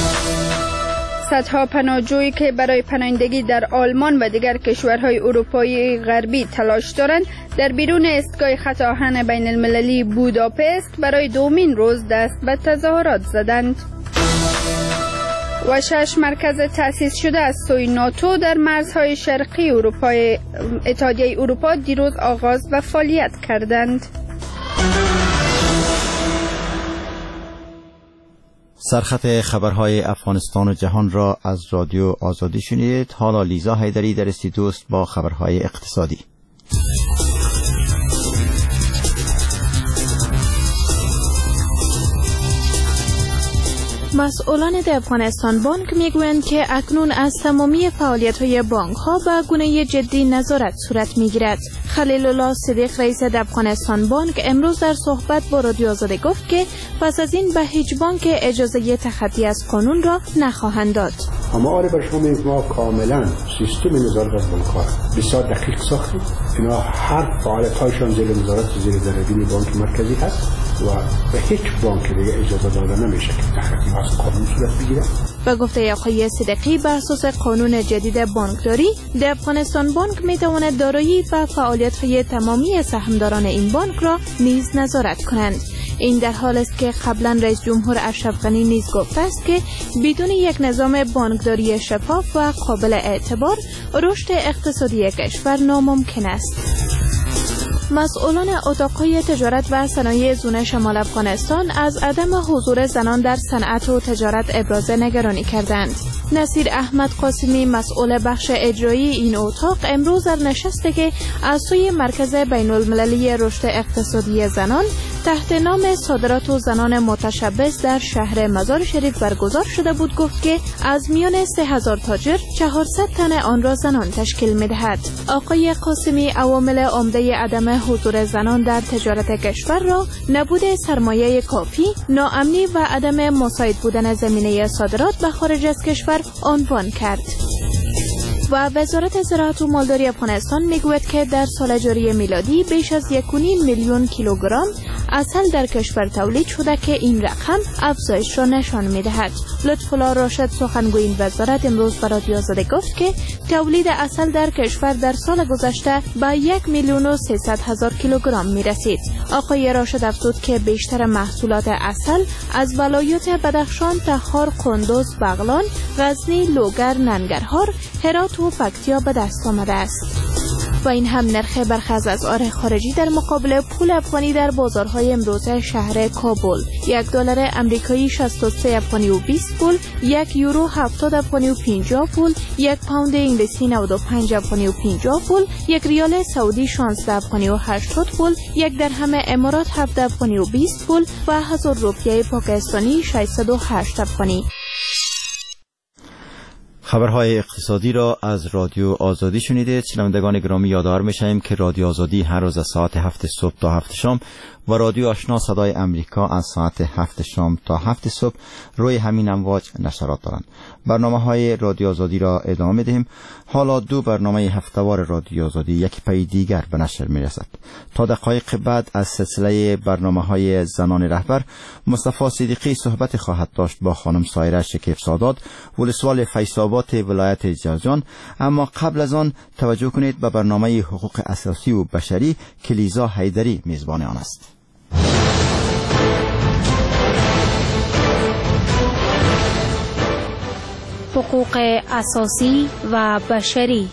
صدها پناهجویی که برای پناهندگی در آلمان و دیگر کشورهای اروپایی غربی تلاش دارند در بیرون ایستگاه خط آهن بین المللی بوداپست برای دومین روز دست به تظاهرات زدند. و 6 مرکز تأسیس شده از سوی ناتو در مرزهای شرقی اتحادیه اروپا دیروز آغاز و فعالیت کردند. سرخط خبرهای افغانستان و جهان را از رادیو آزادی شنیدید. حالا لیزا حیدری در استودیو است با خبرهای اقتصادی. مسئولان د افغانستان بانک میگویند که اکنون از تمامی فعالیت‌های بانک‌ها به گونه جدی نظارت صورت می‌گیرد. خلیل الله صدیق رئیس د افغانستان بانک امروز در صحبت با رادیو آزادی گفت که پس از این به هیچ بانک اجازه تخطی از قانون را نخواهند داد. اما آره بر شما میگم ما کاملا سیستم نظارت از بانک‌ها بسیار دقیق ساختیم. اینا هر فعالیت‌هایشان زیر نظارت زیر ذره‌بین بانک مرکزی هست و به هیچ بانک دیگه اجازه داده نمیشه که تخطی از قانون صورت بگیره. به گفته آقای صدیقی بر اساس قانون جدید بانکداری د افغانستان بانک میتواند دارایی و فعالیت‌های تمامی سهامداران این بانک را نیز نظارت کنند. این در حال است که قبلا رئیس جمهور اشرف غنی نیز گفته است که بدون یک نظام بانکداری شفاف و قابل اعتبار رشد اقتصادی کشور ناممکن است. مسئولان اتاق‌های تجارت و صنایع زون شمال افغانستان از عدم حضور زنان در صنعت و تجارت ابراز نگرانی کردند. نصیر احمد قاسمی مسئول بخش اجرایی این اتاق امروز در نشستی که از سوی مرکز بین‌المللی رشد اقتصادی زنان تحت نام صادرات و زنان متشبث در شهر مزار شریف برگزار شده بود گفت که از میان 3000 تاجر 400 تن آن را زنان تشکیل می‌دهد. آقای قاسمی عوامل عمده عدم حضور زنان در تجارت کشور را نبود سرمایه کافی، ناامنی و عدم مساعد بودن زمینه صادرات به خارج از کشور عنوان کرد. و وزارت زراعت و مالداری افغانستان میگوید که در سال جاری میلادی بیش از 1.5 میلیون کیلوگرم عسل در کشور تولید شده که این رقم افزایش را نشان میدهد. لطف‌الله راشد سخنگوی این وزارت امروز به رادیو آزادی گفت که تولید عسل در کشور در سال گذشته به 1,300,000 کیلوگرم میرسید. آقای راشد افزود که بیشتر محصولات عسل از ولایات بدخشان، تخار، کندوز، بغلان، غزنی، لوگر، ننگرهار، هرات و پکتیا به دست آمده است. و این هم نرخ برخی از اسعار خارجی در مقابل پول افغانی در بازارهای امروز شهر کابل: $1 امریکایی 63 افغانی و 20 پول، €1 70 افغانی و 50 پول، یک پوند انگلیسی 95 افغانی و 50 پول، یک ریال سعودی 16 افغانی و 80 پول، یک درهم امارات 7 افغانی و 20 پول و 1000 روپیه پاکستانی 608 افغانی. خبرهای اقتصادی را از رادیو آزادی شنیدید. شنوندگان گرامی، یادآور می‌شویم که رادیو آزادی هر روز از ساعت 7 صبح تا 7 شام و رادیو آشنا صدای امریکا از ساعت 7 شام تا 7 صبح روی همین امواج نشرات دارند. برنامه‌های رادیو آزادی را ادامه می‌دهیم. حالا دو برنامه هفته‌وار رادیو آزادی یک پی دیگر به نشر می‌رسد. تا دقایق بعد از سلسله برنامه‌های زنان رهبر، مصطفی صدیقی صحبت خواهد داشت با خانم سایره شکیف سادات، ولسوال فیض‌آباد ولایت جوزجان. اما قبل از آن توجه کنید به برنامه حقوق اساسی و بشری که لیزا حیدری میزبان آن است. حقوق اساسی و بشری.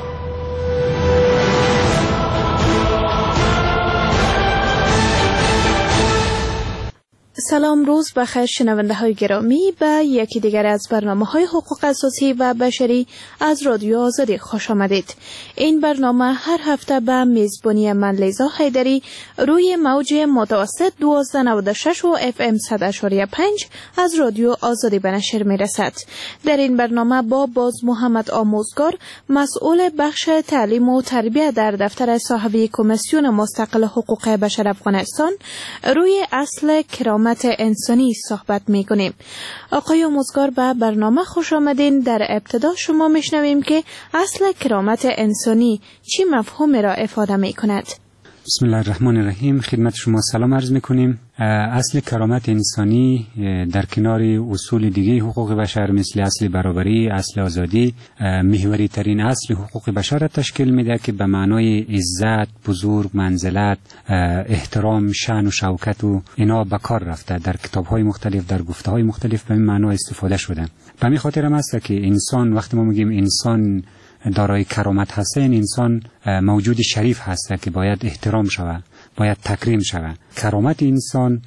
سلام، روز بخیر شنونده های گرامی. به یکی دیگر از برنامه های حقوق اساسی و بشری از رادیو آزادی خوش آمدید. این برنامه هر هفته به میزبانی من لیزا حیدری روی موج متوسط 1296 و FM 100.5 از رادیو آزادی به نشر می رسد. در این برنامه با باز محمد آموزگار، مسئول بخش تعلیم و تربیت در دفتر صاحبی کمیسیون مستقل حقوق بشر افغانستان، روی اصل کرامت انسانی صحبت می‌کنیم. آقای آموزگار، به برنامه خوش آمدین. در ابتدا شما میشنویم که اصل کرامت انسانی چی مفهومی را افاده می‌کند؟ بسم الله الرحمن الرحیم. خدمت شما سلام عرض می‌کنیم. اصل کرامت انسانی در کنار اصول دیگه حقوق بشر مثل اصل برابری، اصل آزادی، محوری ترین اصل حقوق بشر را تشکیل میده که به معنای عزت، بزرگ، منزلت، احترام، شأن و شوکت و اینا به کار رفته. در کتاب‌های مختلف، در گفته‌های مختلف به این معنا استفاده شده. به همین خاطر هم است که انسان، وقتی ما میگیم انسان دارای کرامت هست، این انسان موجود شریف هست که باید احترام شود، باید تکریم شود. کرامت انسان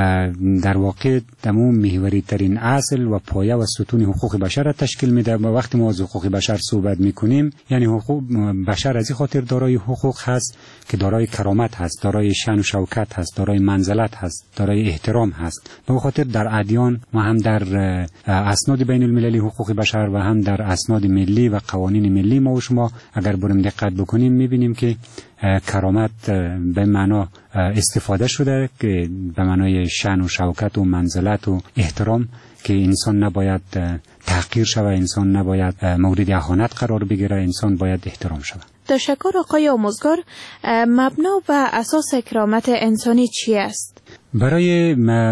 در واقع دمو محوری ترین اصل و پایه و ستون حقوق بشر را تشکیل میده. و وقتی ما از حقوق بشر صحبت میکنیم، یعنی حقوق بشر از این خاطر دارای حقوق هست که دارای کرامت هست، دارای شأن و شوکت هست، دارای منزلت هست، دارای احترام هست. به خاطر در ادیان و هم در اسناد بین المللی حقوق بشر و هم در اسناد ملی و قوانین ملی ما و شما اگر بریم دقت بکنیم میبینیم که کرامت به معنا استفاده شده که به معنای شأن و شوکت و منزلت و احترام، که انسان نباید تحقیر شود، انسان نباید مورد اهانت قرار بگیره، انسان باید احترام شود. تشکر آقای آموزگار. مبنا و اساس کرامت انسانی چی است؟ برای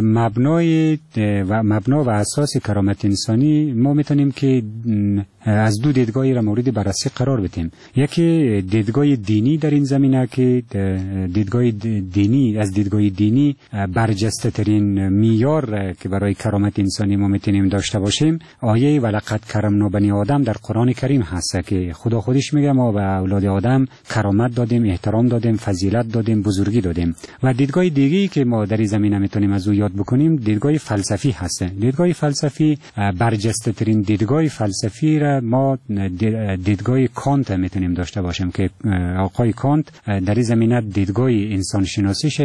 مبنا و اساس کرامت انسانی ما میتونیم که از دو دیدگاهی را مورد بررسی قرار بدیم. یکی دیدگاه دینی در این زمینه که دیدگاه دینی، از دیدگاه دینی برجسته ترین معیار که برای کرامت انسانی ما میتونیم داشته باشیم آیه ولقد کرمنا بنی آدم در قرآن کریم هست که خدا خودش میگه ما به اولاد آدم کرامت دادیم، احترام دادیم، فضیلت دادیم، بزرگی دادیم. و دیدگاه دیگری که ما در این زمینه میتونیم از او یاد بکنیم دیدگاه فلسفی هست. دیدگاه فلسفی برجسته ترین دیدگاه فلسفی را ما دیدگاه کانت میتونیم داشته باشیم که آقای کانت در این زمینه دیدگاه انسان شناسیش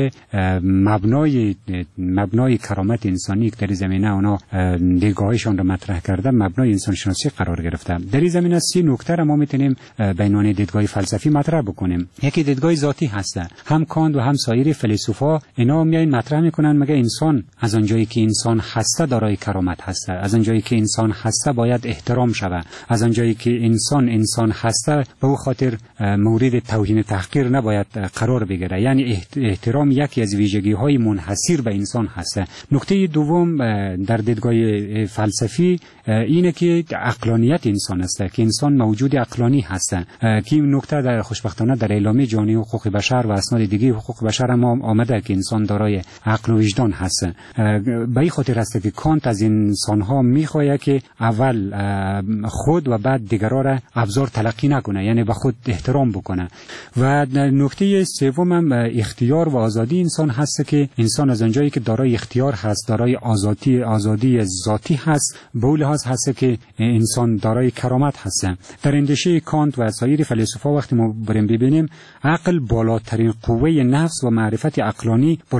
مبنای کرامت انسانی که در این زمینه اونا دیدگاهشان را مطرح کرده مبنای انسان شناسی قرار گرفته. در این زمینه 3 نکته را ما میتونیم بینان دیدگاه فلسفی مطرح بکنیم. یکی دیدگاه ذاتی هست. هم کانت و هم سایر فیلسوفا اینا میاین مطرح میکنن مگه انسان از آنجایی که انسان هسته دارای کرامت هسته، از آنجایی که انسان هسته باید احترام شود، از آنجایی که انسان هسته به او خاطر مورد توهین تحقیر نباید قرار بگیره. یعنی احترام یکی از ویژگی های منحصر به انسان هست. نکته دوم در دیدگاه فلسفی اینه که عقلانیت انسان است، که انسان موجود عقلانی هست. که این نکته در خوشبختانه در اعلامیه جهانی حقوق بشر و اسناد دیگه حقوق بشر هم آمده که انسان دارای عقل و وجدان هست. به این خاطر است که کانت از انسان ها میخواهد که اول خود و بعد دیگران را ابزار تلقی نکنه، یعنی به خود احترام بکنه. و نکته سوم هم اختیار و آزادی انسان هست که انسان از آنجایی که دارای اختیار هست، دارای آزادی ذاتی هست، به اون لحاظ هست که انسان دارای کرامت هست. در اندیشه کانت و سایر فیلسوفا وقتی ما بریم ببینیم عقل بالاترین قوه نفس و معرفت عقلانی، بالاترین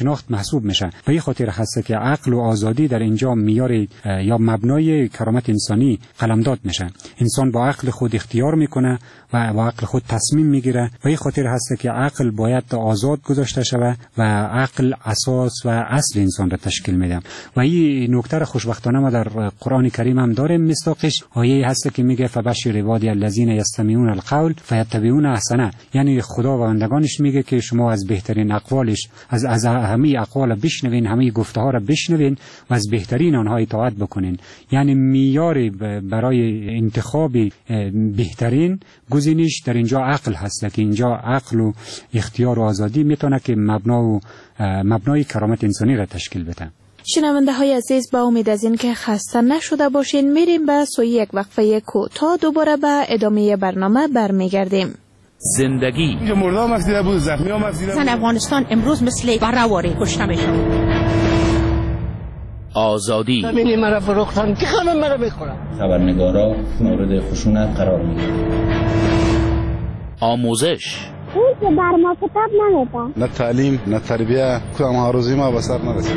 شناخت محسوب میشه. به این خاطر هست که عقل و آزادی در اینجا معیار یا مبنای کرامت انسانی قلمداد میشه. انسان با عقل خود اختیار میکنه و با عقل خود تصمیم میگیره. به این خاطر هست که عقل باید آزاد گذاشته شود و عقل اساس و اصل انسان را تشکیل میده. و این نکته خوشبختانه ما در قرآن کریم هم داریم. مصداقش آیه هست که میگه فبشر عبادی الذین یستمعون القول فیتبعون احسنه. یعنی خدا و بندگانش میگه که شما از بهترین اقوالش از همه اقوال بشنوین، همه گفته ها را بشنوین و از بهترین آنها اطاعت بکنین. یعنی معیار برای انتخاب بهترین گزینش در اینجا عقل هست که اینجا عقل و اختیار و آزادی میتونه که مبنای کرامت انسانی را تشکیل بده. شنونده های عزیز، با امید از این که خسته نشده باشین میریم به سوی یک وقفه کوتاه، دوباره به ادامه برنامه برمیگردیم. زندگی مردم مفیده بود، زخمی ها مفیده بود. افغانستان امروز مثل برهواری کشته میشن. آزادی ببینی مرا فروختن که خانم مرا بخورم. خبرنگارا مورد خشونت قرار میگیرن. آموزش اون که بر ما کتاب نمیده، نه تعلیم نه تربیه، کدام هاروزی ما به سر نرسید.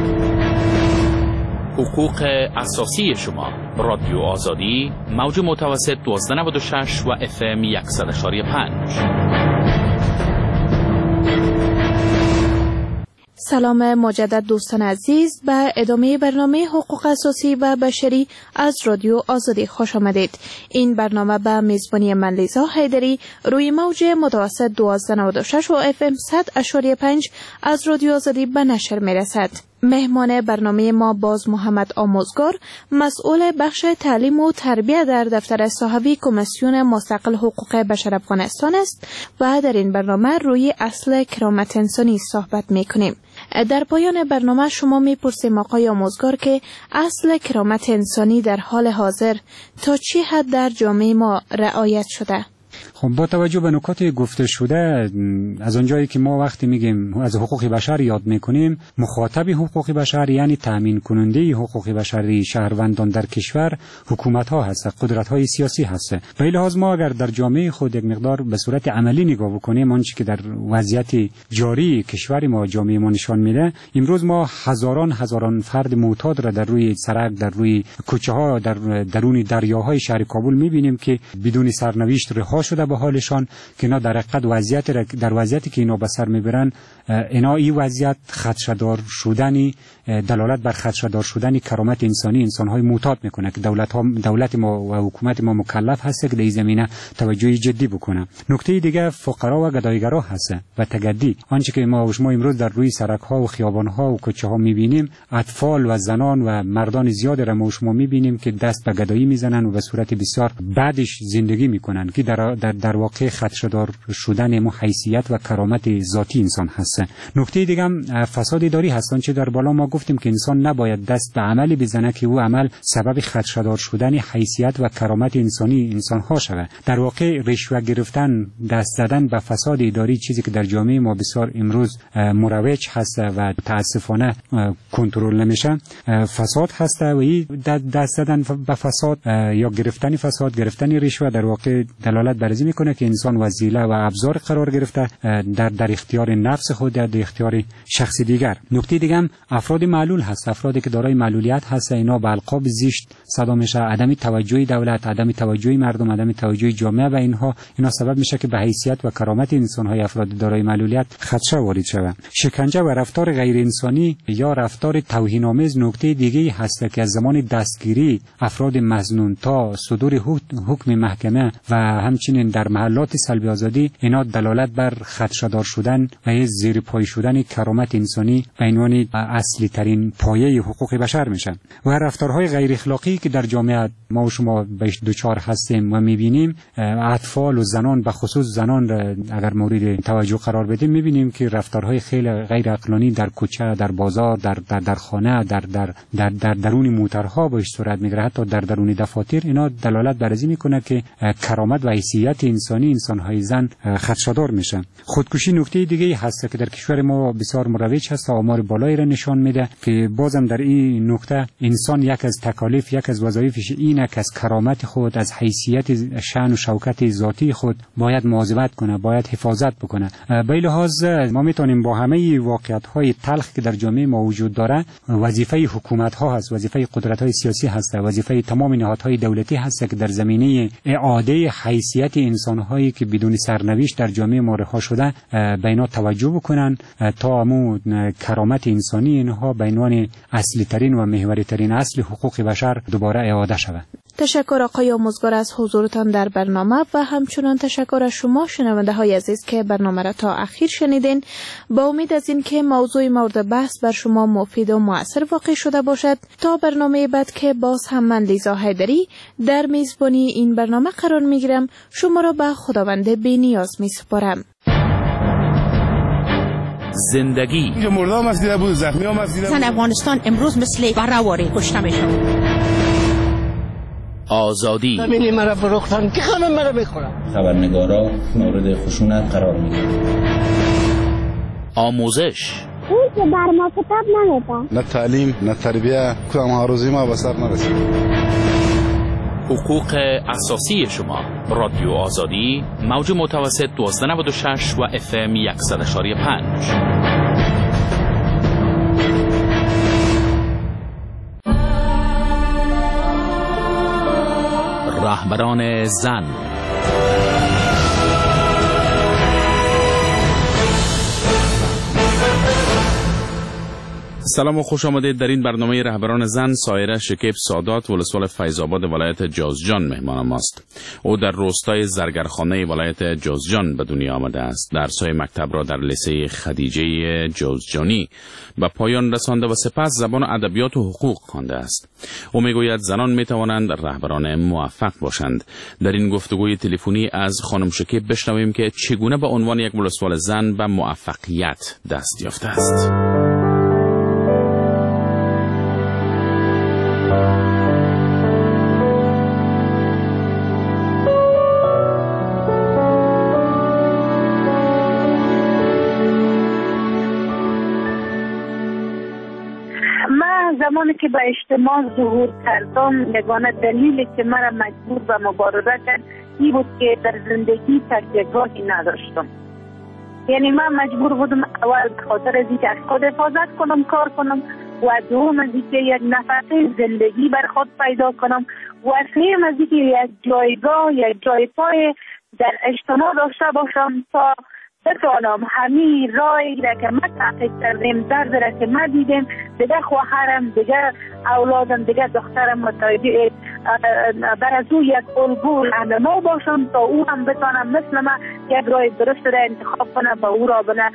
حقوق اساسی شما. رادیو آزادی، موج متوسط 1296 و FM 100.5. سلام مجدد دوستان عزیز، به ادامه برنامه حقوق اساسی و بشری از رادیو آزادی خوش آمدید. این برنامه به میزبانی من لیزا حیدری روی موج متوسط 1296 و FM 100.5 از رادیو آزادی به نشر می رسد. مهمان برنامه ما باز محمد آموزگار، مسئول بخش تعلیم و تربیت در دفتر صاحبی کمیسیون مستقل حقوق بشر افغانستان است و در این برنامه روی اصل کرامت انسانی صحبت می کنیم. در پایان برنامه شما می پرسیم آقای آموزگار که اصل کرامت انسانی در حال حاضر تا چه حد در جامعه ما رعایت شده؟ خب با توجه به نکات گفته شده، از اونجایی که ما وقتی میگیم از حقوق بشر یاد میکنیم، مخاطب حقوق بشر یعنی تامین کننده حقوق بشری شهروندان در کشور حکومت ها هست، قدرت های سیاسی هست. به این لحاظ ما اگر در جامعه خود یک مقدار به صورت عملی نگاه بکنیم، آنچه که در وضعیت جاری کشور ما جامعه ما نشان میده، امروز ما هزاران فرد معتاد را در روی سرک، در روی کوچه ها، در درون دریاهای شهر کابل میبینیم که بدون سرنوشت رها شده به حالشان، که اینا در حقیقت در وضعیتی که اینا به سر میبرن، اینا این وضعیت خدشه‌دار شدنی دلالت بر خدشه‌دار شدن کرامت انسانی انسان‌های معتاد میکنه که دولت ما و حکومت ما مکلف هست که در این زمینه توجه جدی بکنه. نکته دیگه فقرا و گدایگرا هست و تگدی. آنچه که ما امروز در روی سرک‌ها و خیابان‌ها و کوچه‌ها می‌بینیم، اطفال و زنان و مردان زیاد را ما شما می‌بینیم که دست به گدایی میزنن و به صورت بسیار بعدش زندگی میکنن که در واقع خدشه‌دار شدن ما حیثیت و کرامت ذاتی انسان هست. نکته دیگه هم فساد اداری هست. آنچه در بالا ما گفتیم که انسان نباید دست به عملی بزنه که او عمل سبب خدشه‌دار شدن حیثیت و کرامت انسانی انسان‌ها شود. در واقع رشوه گرفتن، دست زدن به فساد اداری چیزی که در جامعه ما بسیار امروز مروج هست و متاسفانه کنترل نمیشه، فساد هست و این دست زدن به فساد یا گرفتن رشوه در واقع دلالت بر این میکنه که انسان وسیله و ابزار قرار گرفته در اختیار نفس خود، در اختیار شخص دیگر. نکته دیگه هم افراد معلول هست. افرادی که دارای معلولیت هست، اینا به القاب زشت صدا میشه، عدم توجه دولت، عدم توجه مردم، عدم توجه جامعه و اینا سبب میشه که به حیثیت و کرامت انسان‌های افراد دارای معلولیت خدشه وارد شود. شکنجه و رفتار غیر انسانی یا رفتار توهین‌آمیز نکته دیگه‌ای هست که از زمان دستگیری افراد مظنون تا صدور حکم محکمه و همچنین در محلات سلب آزادی، اینا دلالت بر خدشه‌دار شدن و زیر پای شدن کرامت انسانی به عنوان اصلی ترین پایه حقوق بشر میشن. و رفتارهای غیر اخلاقی که در جامعه ما و شما بهش دوچار هستیم و میبینیم، اطفال و زنان، به خصوص زنان را اگر مورد توجه قرار بدیم، میبینیم که رفتارهای خیلی غیر عقلانی در کوچه، در بازار، در خانه، در درون موترها بهش صورت میگیره، حتی در درون دفاتر. اینا دلالت بر این میکنه که کرامت و حیثیت انسانی انسان‌های زن خدشه‌دار میشن. خودکشی نکته دیگه هست که در کشور ما بسیار مروج هست، آمار بالایی را نشان میده. میده که بازم در این نکته انسان یک از تکالیف، یک از وظایفش اینه که از کرامت خود، از حیثیت شأن و شوکت ذاتی خود باید مواظبت کنه، باید حفاظت بکنه. به لحاظ ما میتونیم با همه واقعیت‌های تلخ که در جامعه ما وجود داره، وظیفه حکومت‌ها هست، وظیفه قدرت‌های سیاسی هست، وظیفه تمام نهادهای دولتی هست که در زمینه اعاده حیثیت انسان‌هایی که بدون سرنوشت در جامعه ما رها شده به اینا توجه بکنن تا امو کرامت انسانی اینها به عنوان اصلی ترین و محوری ترین اصل حقوق بشر دوباره اعاده شود. تشکر آقای آموزگار از حضورتان در برنامه و همچنان تشکر از شما شنونده های عزیز که برنامه را تا اخیر شنیدین. با امید از این که موضوع مورد بحث بر شما مفید و مؤثر واقع شده باشد، تا برنامه بعد که باز هم من لیزا حیدری در میزبانی این برنامه قرار میگیرم، شما را به خداوند بی‌نیاز میسپارم. زندگی مرده هم افزیده بود، زخمی هم افزیده بود. افغانستان امروز مثل برهواری کشته میشون. آزادی ببینی مرا فروختن که همه مرا میخورن. خبرنگارا مورد خشونت قرار میگیرن. آموزش اون که بر ما کتاب نمیده. نه تعلیم نه تربیه، کدام آرزوی ما به سر نرسید. حقوق اساسی شما. رادیو آزادی، موج متوسط 1296 و FM 100.5. رهبران زن. سلام و خوش آمدید. در این برنامه رهبران زن سایره شکیب سادات ولسوال فیض‌آباد ولایت جوزجان مهمان ماست. او در روستای زرگرخانه ولایت جوزجان به دنیا آمده است. درس‌های مکتب را در لیسه خدیجه جوزجانی به پایان رسانده و سپس زبان و ادبیات و حقوق خوانده است. او میگوید زنان میتوانند رهبران موفق باشند. در این گفتگوی تلفنی از خانم شکیب بشنویم که چگونه به عنوان یک ولسوال زن به موفقیت دست یافته است. زمانی که به اجتماع ظهور کردم، یگانه دلیلی که مرا مجبور به مبارزه کرد این بود که در زندگی تکیه‌گاهی نداشتم. یعنی من مجبور بودم اول به خاطر از اینکه از خود حفاظت کنم کار کنم و دوم از اینکه یک نفقه زندگی بر خود پیدا کنم و سوم از اینکه یک جایگاه، یک جای پای در اجتماع داشته باشم تا بتوانم همین راهی را که من تحقیق کردیم، درد را که من دیدم، دیگه خواهرم، دیگه اولادم، دیگه دخترم متوجه بر از او یک الگو راهنما باشم تا او هم بتوانم مثل من یک راه درست را انتخاب کنم و او را بنا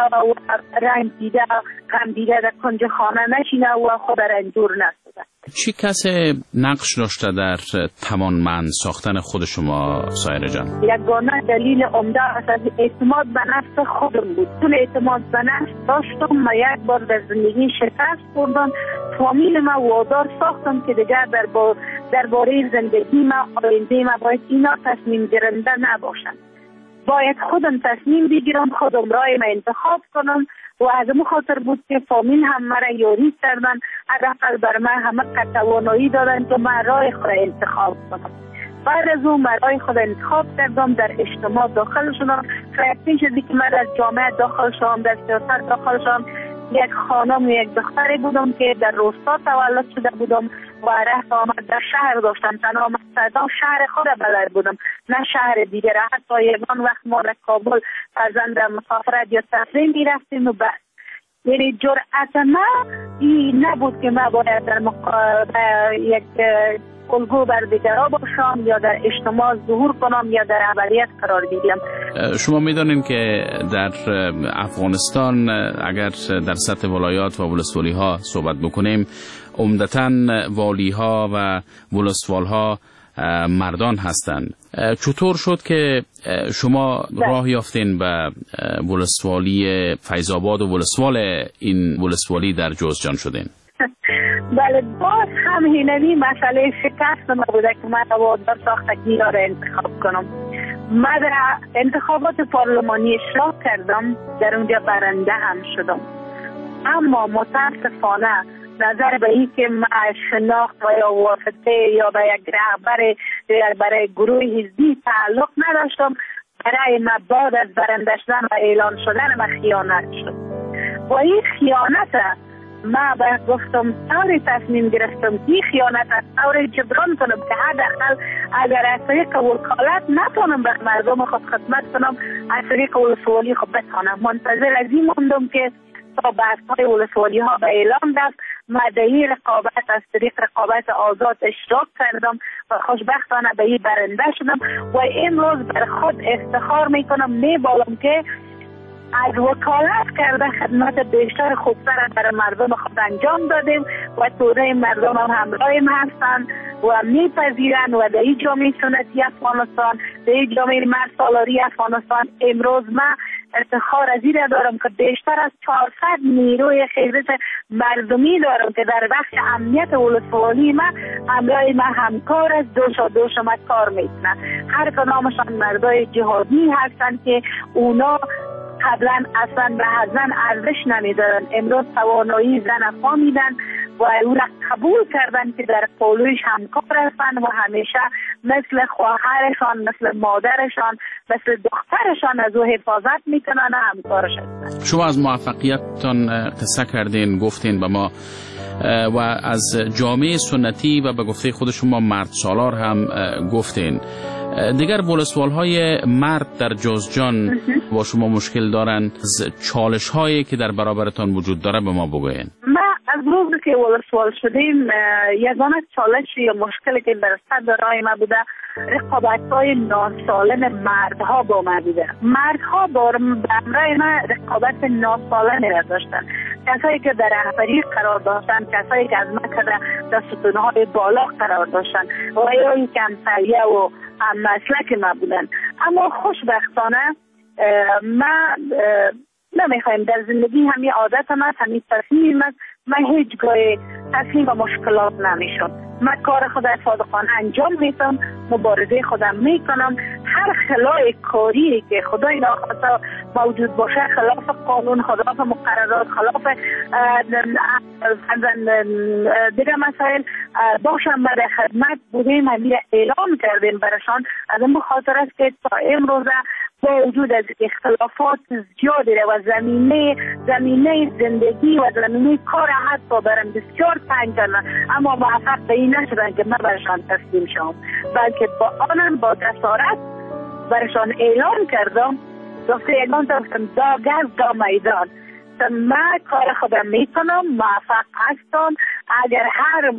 رنج دیده غم دیده در کنج خانه نشینه و خود رنجور نسازه. چی کسی نقش داشته در توانمند ساختن خود شما سایره جان؟ یگانه دلیل عمده از اعتماد به نفس خودم بود. چون اعتماد به نفس داشتم و یک بار در زندگی شکست خوردم، فامیل ما وادار ساختم که دیگر درباره زندگی ما، آینده ما باید اینا تصمیم گیرنده نباشن. باید خودم تصمیم بگیرم، خودم راه ما انتخاب کنم و از اون خاطر بود که فامیل هم مرا یاری کردن، حداقل بر من همه توانایی دادن که من راه خود انتخاب کنم. بعد از اون من راه خود انتخاب کردم، در اجتماع داخل شدم. پیش از اینکه من از جامعه داخل شدم، در سیاست داخل شدم، یک خانم و یک دختری بودم که در روستا تولد شده بودم و رفت آمد در شهر داشتم. تنها مقصدم شهر خود بلد بودم، نه شهر دیگر. حتی یگان وقت ما در کابل فرزند مسافرت یا تفریح میرفتیم و بس. یعنی جرأت ما این نبود که ما باید در یک الگو بر دیگرها باشم یا در اجتماع ظهور کنم یا در اولویت قرار بگیرم. شما میدانید که در افغانستان اگر در سطح ولایات و ولسوالی ها صحبت بکنیم، عمدتاً والی ها و ولسوال ها مردان هستند. چطور شد که شما راه یافتین به ولسوالی فیض‌آباد و ولسوال این ولسوالی در جوزجان شدین؟ بله، باز هم اینمی مسئله شکست ما بوده که من وادار ساختگی را انتخاب کنم. من در انتخابات پارلمانی اشتراک کردم، در اونجا برنده هم شدم اما متاسفانه نظر به این که شناخت و یا واسطه یا به یک رهبر یا برای گروه حزبی تعلق نداشتم، برای ما بعد از برنده شدن و اعلان شدن ما خیانت شد و این خیانت ما باید گفتم طوری تصمیم گرفتم که خیانت از طور جبران کنم که حداقل اگر از طریق وکالت نتونم به مردم خود خدمت کنم، از طریق ولسوالی خود بتانم. منتظر از این موندم که تا بحث‌های ولسوالی ها به اعلام دست مدعی رقابت از طریق رقابت آزاد اشتراک کردم و خوشبختانه به این برنده شدم و امروز بر خود افتخار میکنم میبالم که از وکالت کرده خدمت بیشتر خوبتر برای مردم خود انجام دادیم و توده مردم هم همراهیم هستند و میپذیرند و در این جامعه سنتی افغانستان، در این جامعه مرد سالاری افغانستان امروز من افتخار از این دارم که بیشتر از 400 نیروی خیزش مردمی دارم که در بخش امنیت ولسوالی ما همراه ما همکار از دوش ما کار میکنن. هر کدامشان مردای جهادی هستند که اونا قبلا اصلا به زن ارزش نمیدارن، امروز توانایی زن افغان میدن و او را قبول کردن که در پولویش همکار هستند و همیشه مثل خواهرشان، مثل مادرشان، مثل دخترشان از او حفاظت میکنن و همکارش هستند. شما از موفقیتتان قصه کردین، گفتین به ما و از جامعه سنتی و به گفته خود شما مرد سالار هم گفتین. دیگر ولسوال های مرد در جوزجان با شما مشکل دارند، چالش هایی که در برابرتان وجود داره به ما بگوین. ما از روزی که ولسوال شدیم یگانه چالش یا مشکلی که در صدر ما بوده رقابت های ناسالم مردها با ما بوده. مردها با همراه ما رقابت ناسالم را داشتن، کسایی که در رهبری قرار داشتن، کسایی که از ما در ستونهای بالا قرار داشتن و یا این که همسایه و مسلک ما بودن. اما خوشبختانه ما نمیخوایم در زندگی همین عادت ما، همین تصمیم است، من هیچگاه تسلیم به مشکلات نمیشم. من کار خود صادقانه انجام میدم، مبارزه خودم میکنم. هر خلای کاری که خدای ناخواسته موجود باشه، خلاف قانون، خلاف مقررات، خلاف دیگه مسائل باشم، ما در خدمت بودیم، همین اعلام کردیم برشان. از این بخاطر است که تا امروزه با وجود از اختلافات زیادی و زمینه زندگی و زمینه کار حتی برم بسیار تنگ کردن، اما موفق به این نشدن که من برشان تسلیم شدم، بلکه با آنم با جسارت برشان اعلام کردم، گفته اعلام کردم دا گز دا میدان، من کار خودم میکنم، موفق هستم. اگر هر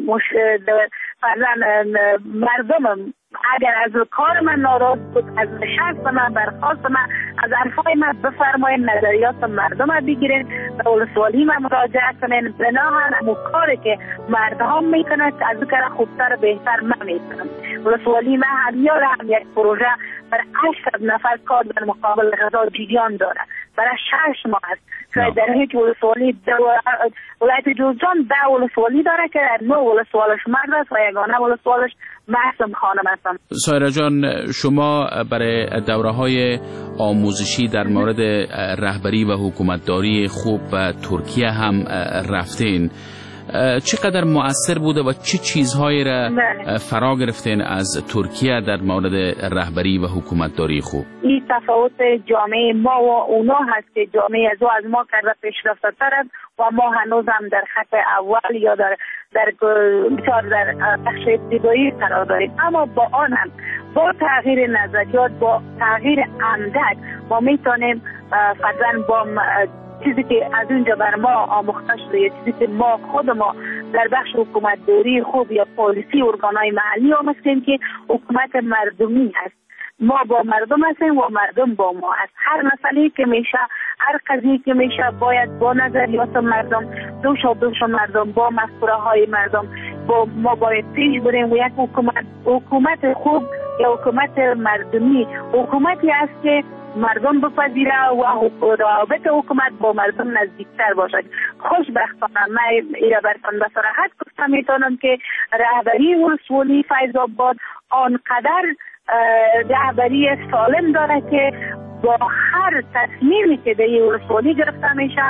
مردمم اگر از کار من ناراض بود، از نشست من، برخواست من، از حرفای من بفرمایید، نظریات مردم بگیرید، به ولسوالی من مراجعه کنید، بناهن همون کاری که مردم میکنند از او کار خوبتر بهتر من میکنم. ولسوالی من همیار هم یک پروژه برای 800 نفر کار در مقابل غذا جریان داره، برای 6 ماه است. شاید در هیچ ولسوالی ولایت جوزجان 10 ولسوالی داره که 9 ولسوالش مرد است و یگانه ولسوالش محسن خانم هستم. سایرا جان، شما برای دوره های آموزشی در مورد رهبری و حکومتداری خوب و ترکیه هم رفتین. چقدر مؤثر بوده و چه چیزهایی را فرا گرفتین از ترکیه در مورد رهبری و حکومتداری خوب؟ این تفاوت جامعه ما و اونا هست که جامعه از ما کرده پیشرفته تر است و ما هنوز هم در خط اول یا در بخش ابتدایی قرار داریم. اما با آن هم با تغییر نظریات، با تغییر اندک ما میتونیم فرضاً با چیزی که از اونجا بر ما آموخته شده یا چیزی که ما خود ما در بخش حکومتداری خوب یا پالیسی ارگانهای محلی آموختیم که حکومت مردمی هست. ما با مردم هستیم و مردم با ما هست. هر مسئله که میشه، هر قضیه که میشه باید با نظریات مردم، دوش مردم، با مفکوره های مردم ما باید پیش بریم و یک حکومت خوب یا حکومت مردمی حکومتی است که مردم بپذیره و روابط حکومت با مردم نزدیکتر باشد. خوشبختانه من ایره برتان به صراحت گفتم میتونم که رهبری ولسوالی فیض آباد آنقدر رهبری سالم داره که با هر تصمیمی که در ولسوالی گرفته میشه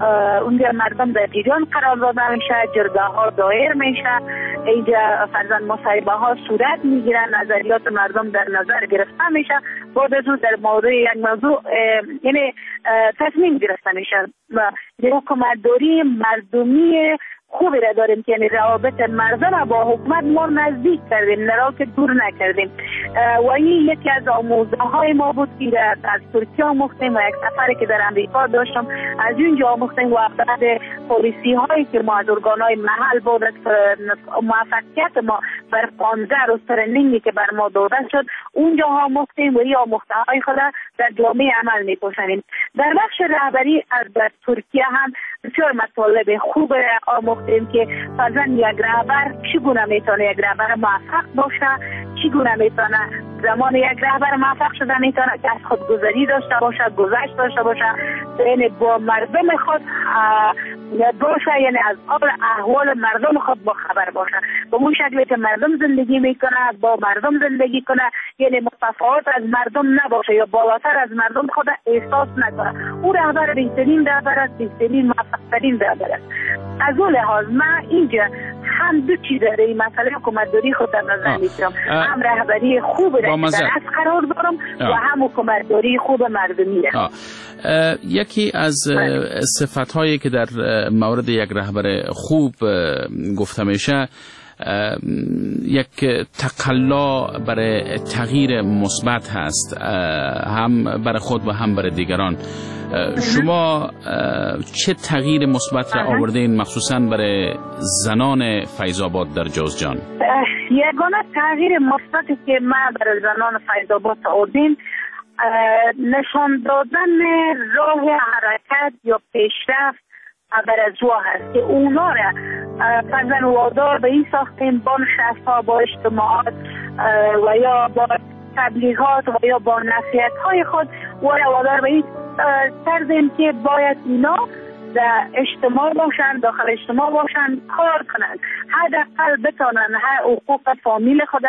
اونجا مردم در جریان قرار داده میشه، جرگه ها دایر میشه، اینجا فرزن مصاحبه ها صورت میگیرن، نظریات مردم در نظر گرفته میشه، بعد از اون در مورد یک موضوع یعنی تصمیم گرفته میشه. حکومتداری مردمی خوبی را داریم که یعنی روابط مردم با حکومت ما نزدیک کردیم، نه را که دور نکردیم. و این یکی از آموزه های ما بود که از ترکیه آموختیم و یک سفری که در امریکا داشتم از اونجا آموختیم و بعد پالیسی هایی که ما از ارگان های محل بود، موفقیت ما بر 15 روز ترنینگی که بر ما داده شد اونجا آموختیم و این آموخته های خود در جامعه عمل می‌کنیم. در بخش رهبری از در ترکیه هم بسیار مطالب خوب آموختیم که فرضاً یک رهبر چگونه میتونه یک رهبر موفق باشه، چگونه میتونه زمان یک رهبر موفق شده میتونه که از خودگذری داشته باشه، گذشت داشته باشه، یعنی با مردم خود باشه، یعنی از احوال مردم خود با خبر باشه، به اون شکلی که مردم زندگی میکنه با مردم زندگی کنه، یعنی متفاوت از مردم نباشه یا بالاتر از مردم خود احساس نکنه. او رهبر بهترین رهبر است، بهترین موفق‌ترین رهبر است. از اون لحاظ من اینجا هم دو چیز در این مسئله حکومتداری خود در نظر میگیرم، هم رهبری خوب را در از قرار دارم و هم حکومتداری خوب مردمی را. یکی از صفت‌هایی که در مورد یک رهبر خوب گفته میشه یک تقلا برای تغییر مثبت هست، هم برای خود و هم برای دیگران. شما چه تغییر مثبت را آوردین مخصوصا برای زنان فیض‌آباد در جوزجان؟ یگانه تغییر مثبتی که ما برای زنان فیض‌آباد آوردیم نشان دادن راه حرکت یا پیشرفت برزوا هست که اونا را فرزن وادار به این ساختیم با نشست‌ها، با اجتماعات و یا با تبلیغات و یا با نصیحت‌های خود و وادار به این کردیم که باید اینا در اجتماع باشن، داخل اجتماع باشن، کار کنن، حداقل بتونن حقوق فامیل خود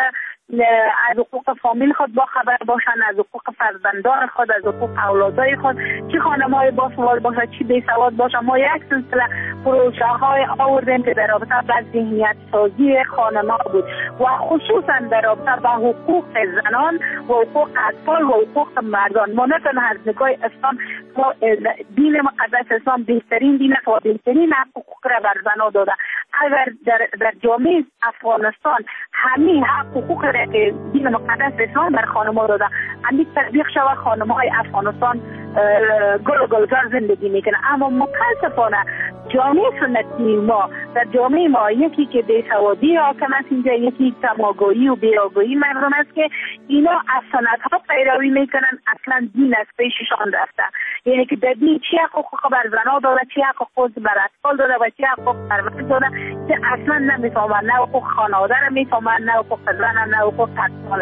از حقوق فامیل خود با خبر باشن، از حقوق فرزندان خود، از حقوق اولادای خود، چه خانم‌های باسواد باشه، چه بی‌سواد باشه. ما یک سلسله پروژه‌های آوردیم که در رابطه با ذهنیت سازی خانم‌ها بود و خصوصا در رابطه با حقوق زنان و حقوق اطفال و حقوق مردان. ما نه تنها از نگاه اسلام، دین مقدس اسلام بهترین دین است و بهترین حقوق را بر زنان داده. اگر در جامعه افغانستان همین حقوق که دین مقدس اسلام بر خانم‌ها داده همین تطبیق شود، خانم‌های افغانستان گل و گلزار زندگی میکنه. اما متاسفانه جامعه سنتی ما در جامعه ما یکی که بی‌سوادی حاکم است، اینجا یکی تماگویی و بی‌آگاهی مردم است که اینا از سنت‌ها پیروی میکنن، اصلا دین از پیششان رفته. یعنی که در دین چی حقوق بر زن‌ها داده، چی حقوق بر اطفال داده و چی حقوق بر مرد داده که اصلا نمیفهمن، نه حقوق خانواده رو میفهمن، نه حقوق زن، نه حقوق اطفال.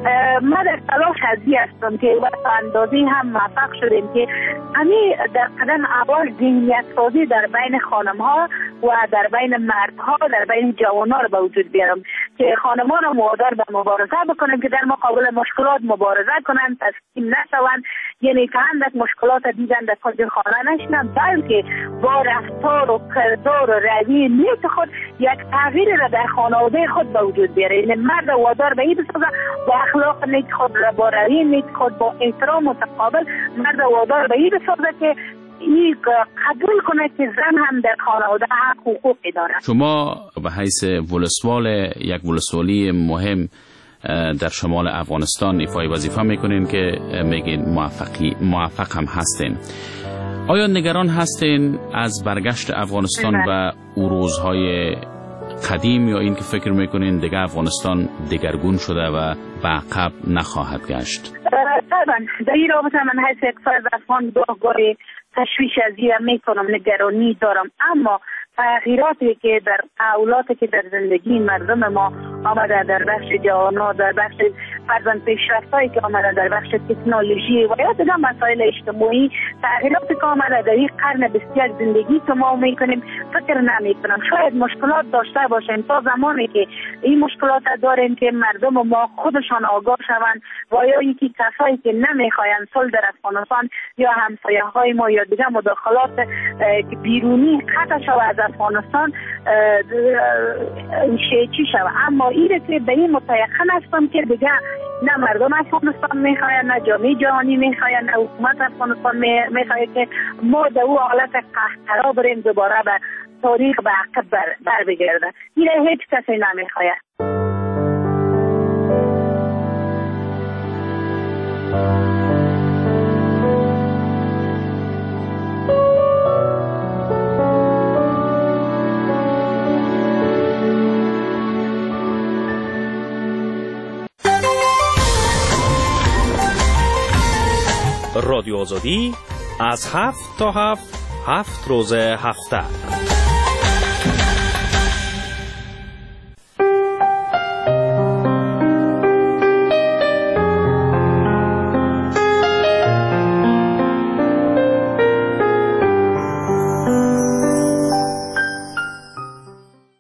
ما در تلاش ازی هستم که به اندازه هم موفق شدیم که همین در قدم اول ذهنیت سازی در بین خانم‌ها و در بین مردها، در بین جوان‌ها رو به وجود بیارم که خانم‌ها رو وادار به مبارزه بکنیم که در مقابل مشکلات مبارزه کنن، تسلیم نشوند، یعنی که اندک مشکلات دیدن در خود خانه نشنن، بلکه با رفتار و کردار و رویه نیت خود یک تغییر را در خانواده خود به وجود بیاره. یعنی مرد وادار به این بسازه با اخلاق نیک خود، با رویه نیک خود، با احترام متقابل مرد وادار به این بسازه که این قبول کنه که زن هم در خانواده حق حقوقی داره. شما به حیث ولسوال یک ولسوالی مهم در شمال افغانستان ایفای وظیفه میکنین که میگین موفق هم هستین. آیا نگران هستین از برگشت افغانستان و او روزهای قدیم یا این که فکر میکنین دیگه افغانستان دگرگون شده و به عقب نخواهد گشت؟ طبعا در این رابطه من حیث یک فرد افغان گاهی تشویش از این میکنم، نگرانی دارم، اما تغییراتی که در اولاتی که در زندگی مردم ما آمده در بخش جوانا، در بخش فرزند پیشرفتایی که آمده در بخش تکنولوژی و یا دیگر مسائل اجتماعی، تغییراتی که آمده در این قرن 21 زندگی که ما میکنیم فکر نمیکنم شاید مشکلات داشته باشیم تا زمانی که این مشکلات داریم که مردم ما خودشان آگاه شوند و یا یکی کسایی که نمیخواین صلح در افغانستان یا همسایه های ما یا دیگر مداخلات که بیرونی قطع شود از افغانستان چی شود. اما این که به این متیقن هستم که دیگه نه مردم افغانستان میخواید، نه جامعه جهانی میخواید، نه حکومت افغانستان میخواید که ما در او حالت قهقرا بریم دوباره به تاریخ به عقب بر بگرده. این هیچ کسی نمیخواید. رادیو آزادی از 7 تا 7 روز هفته.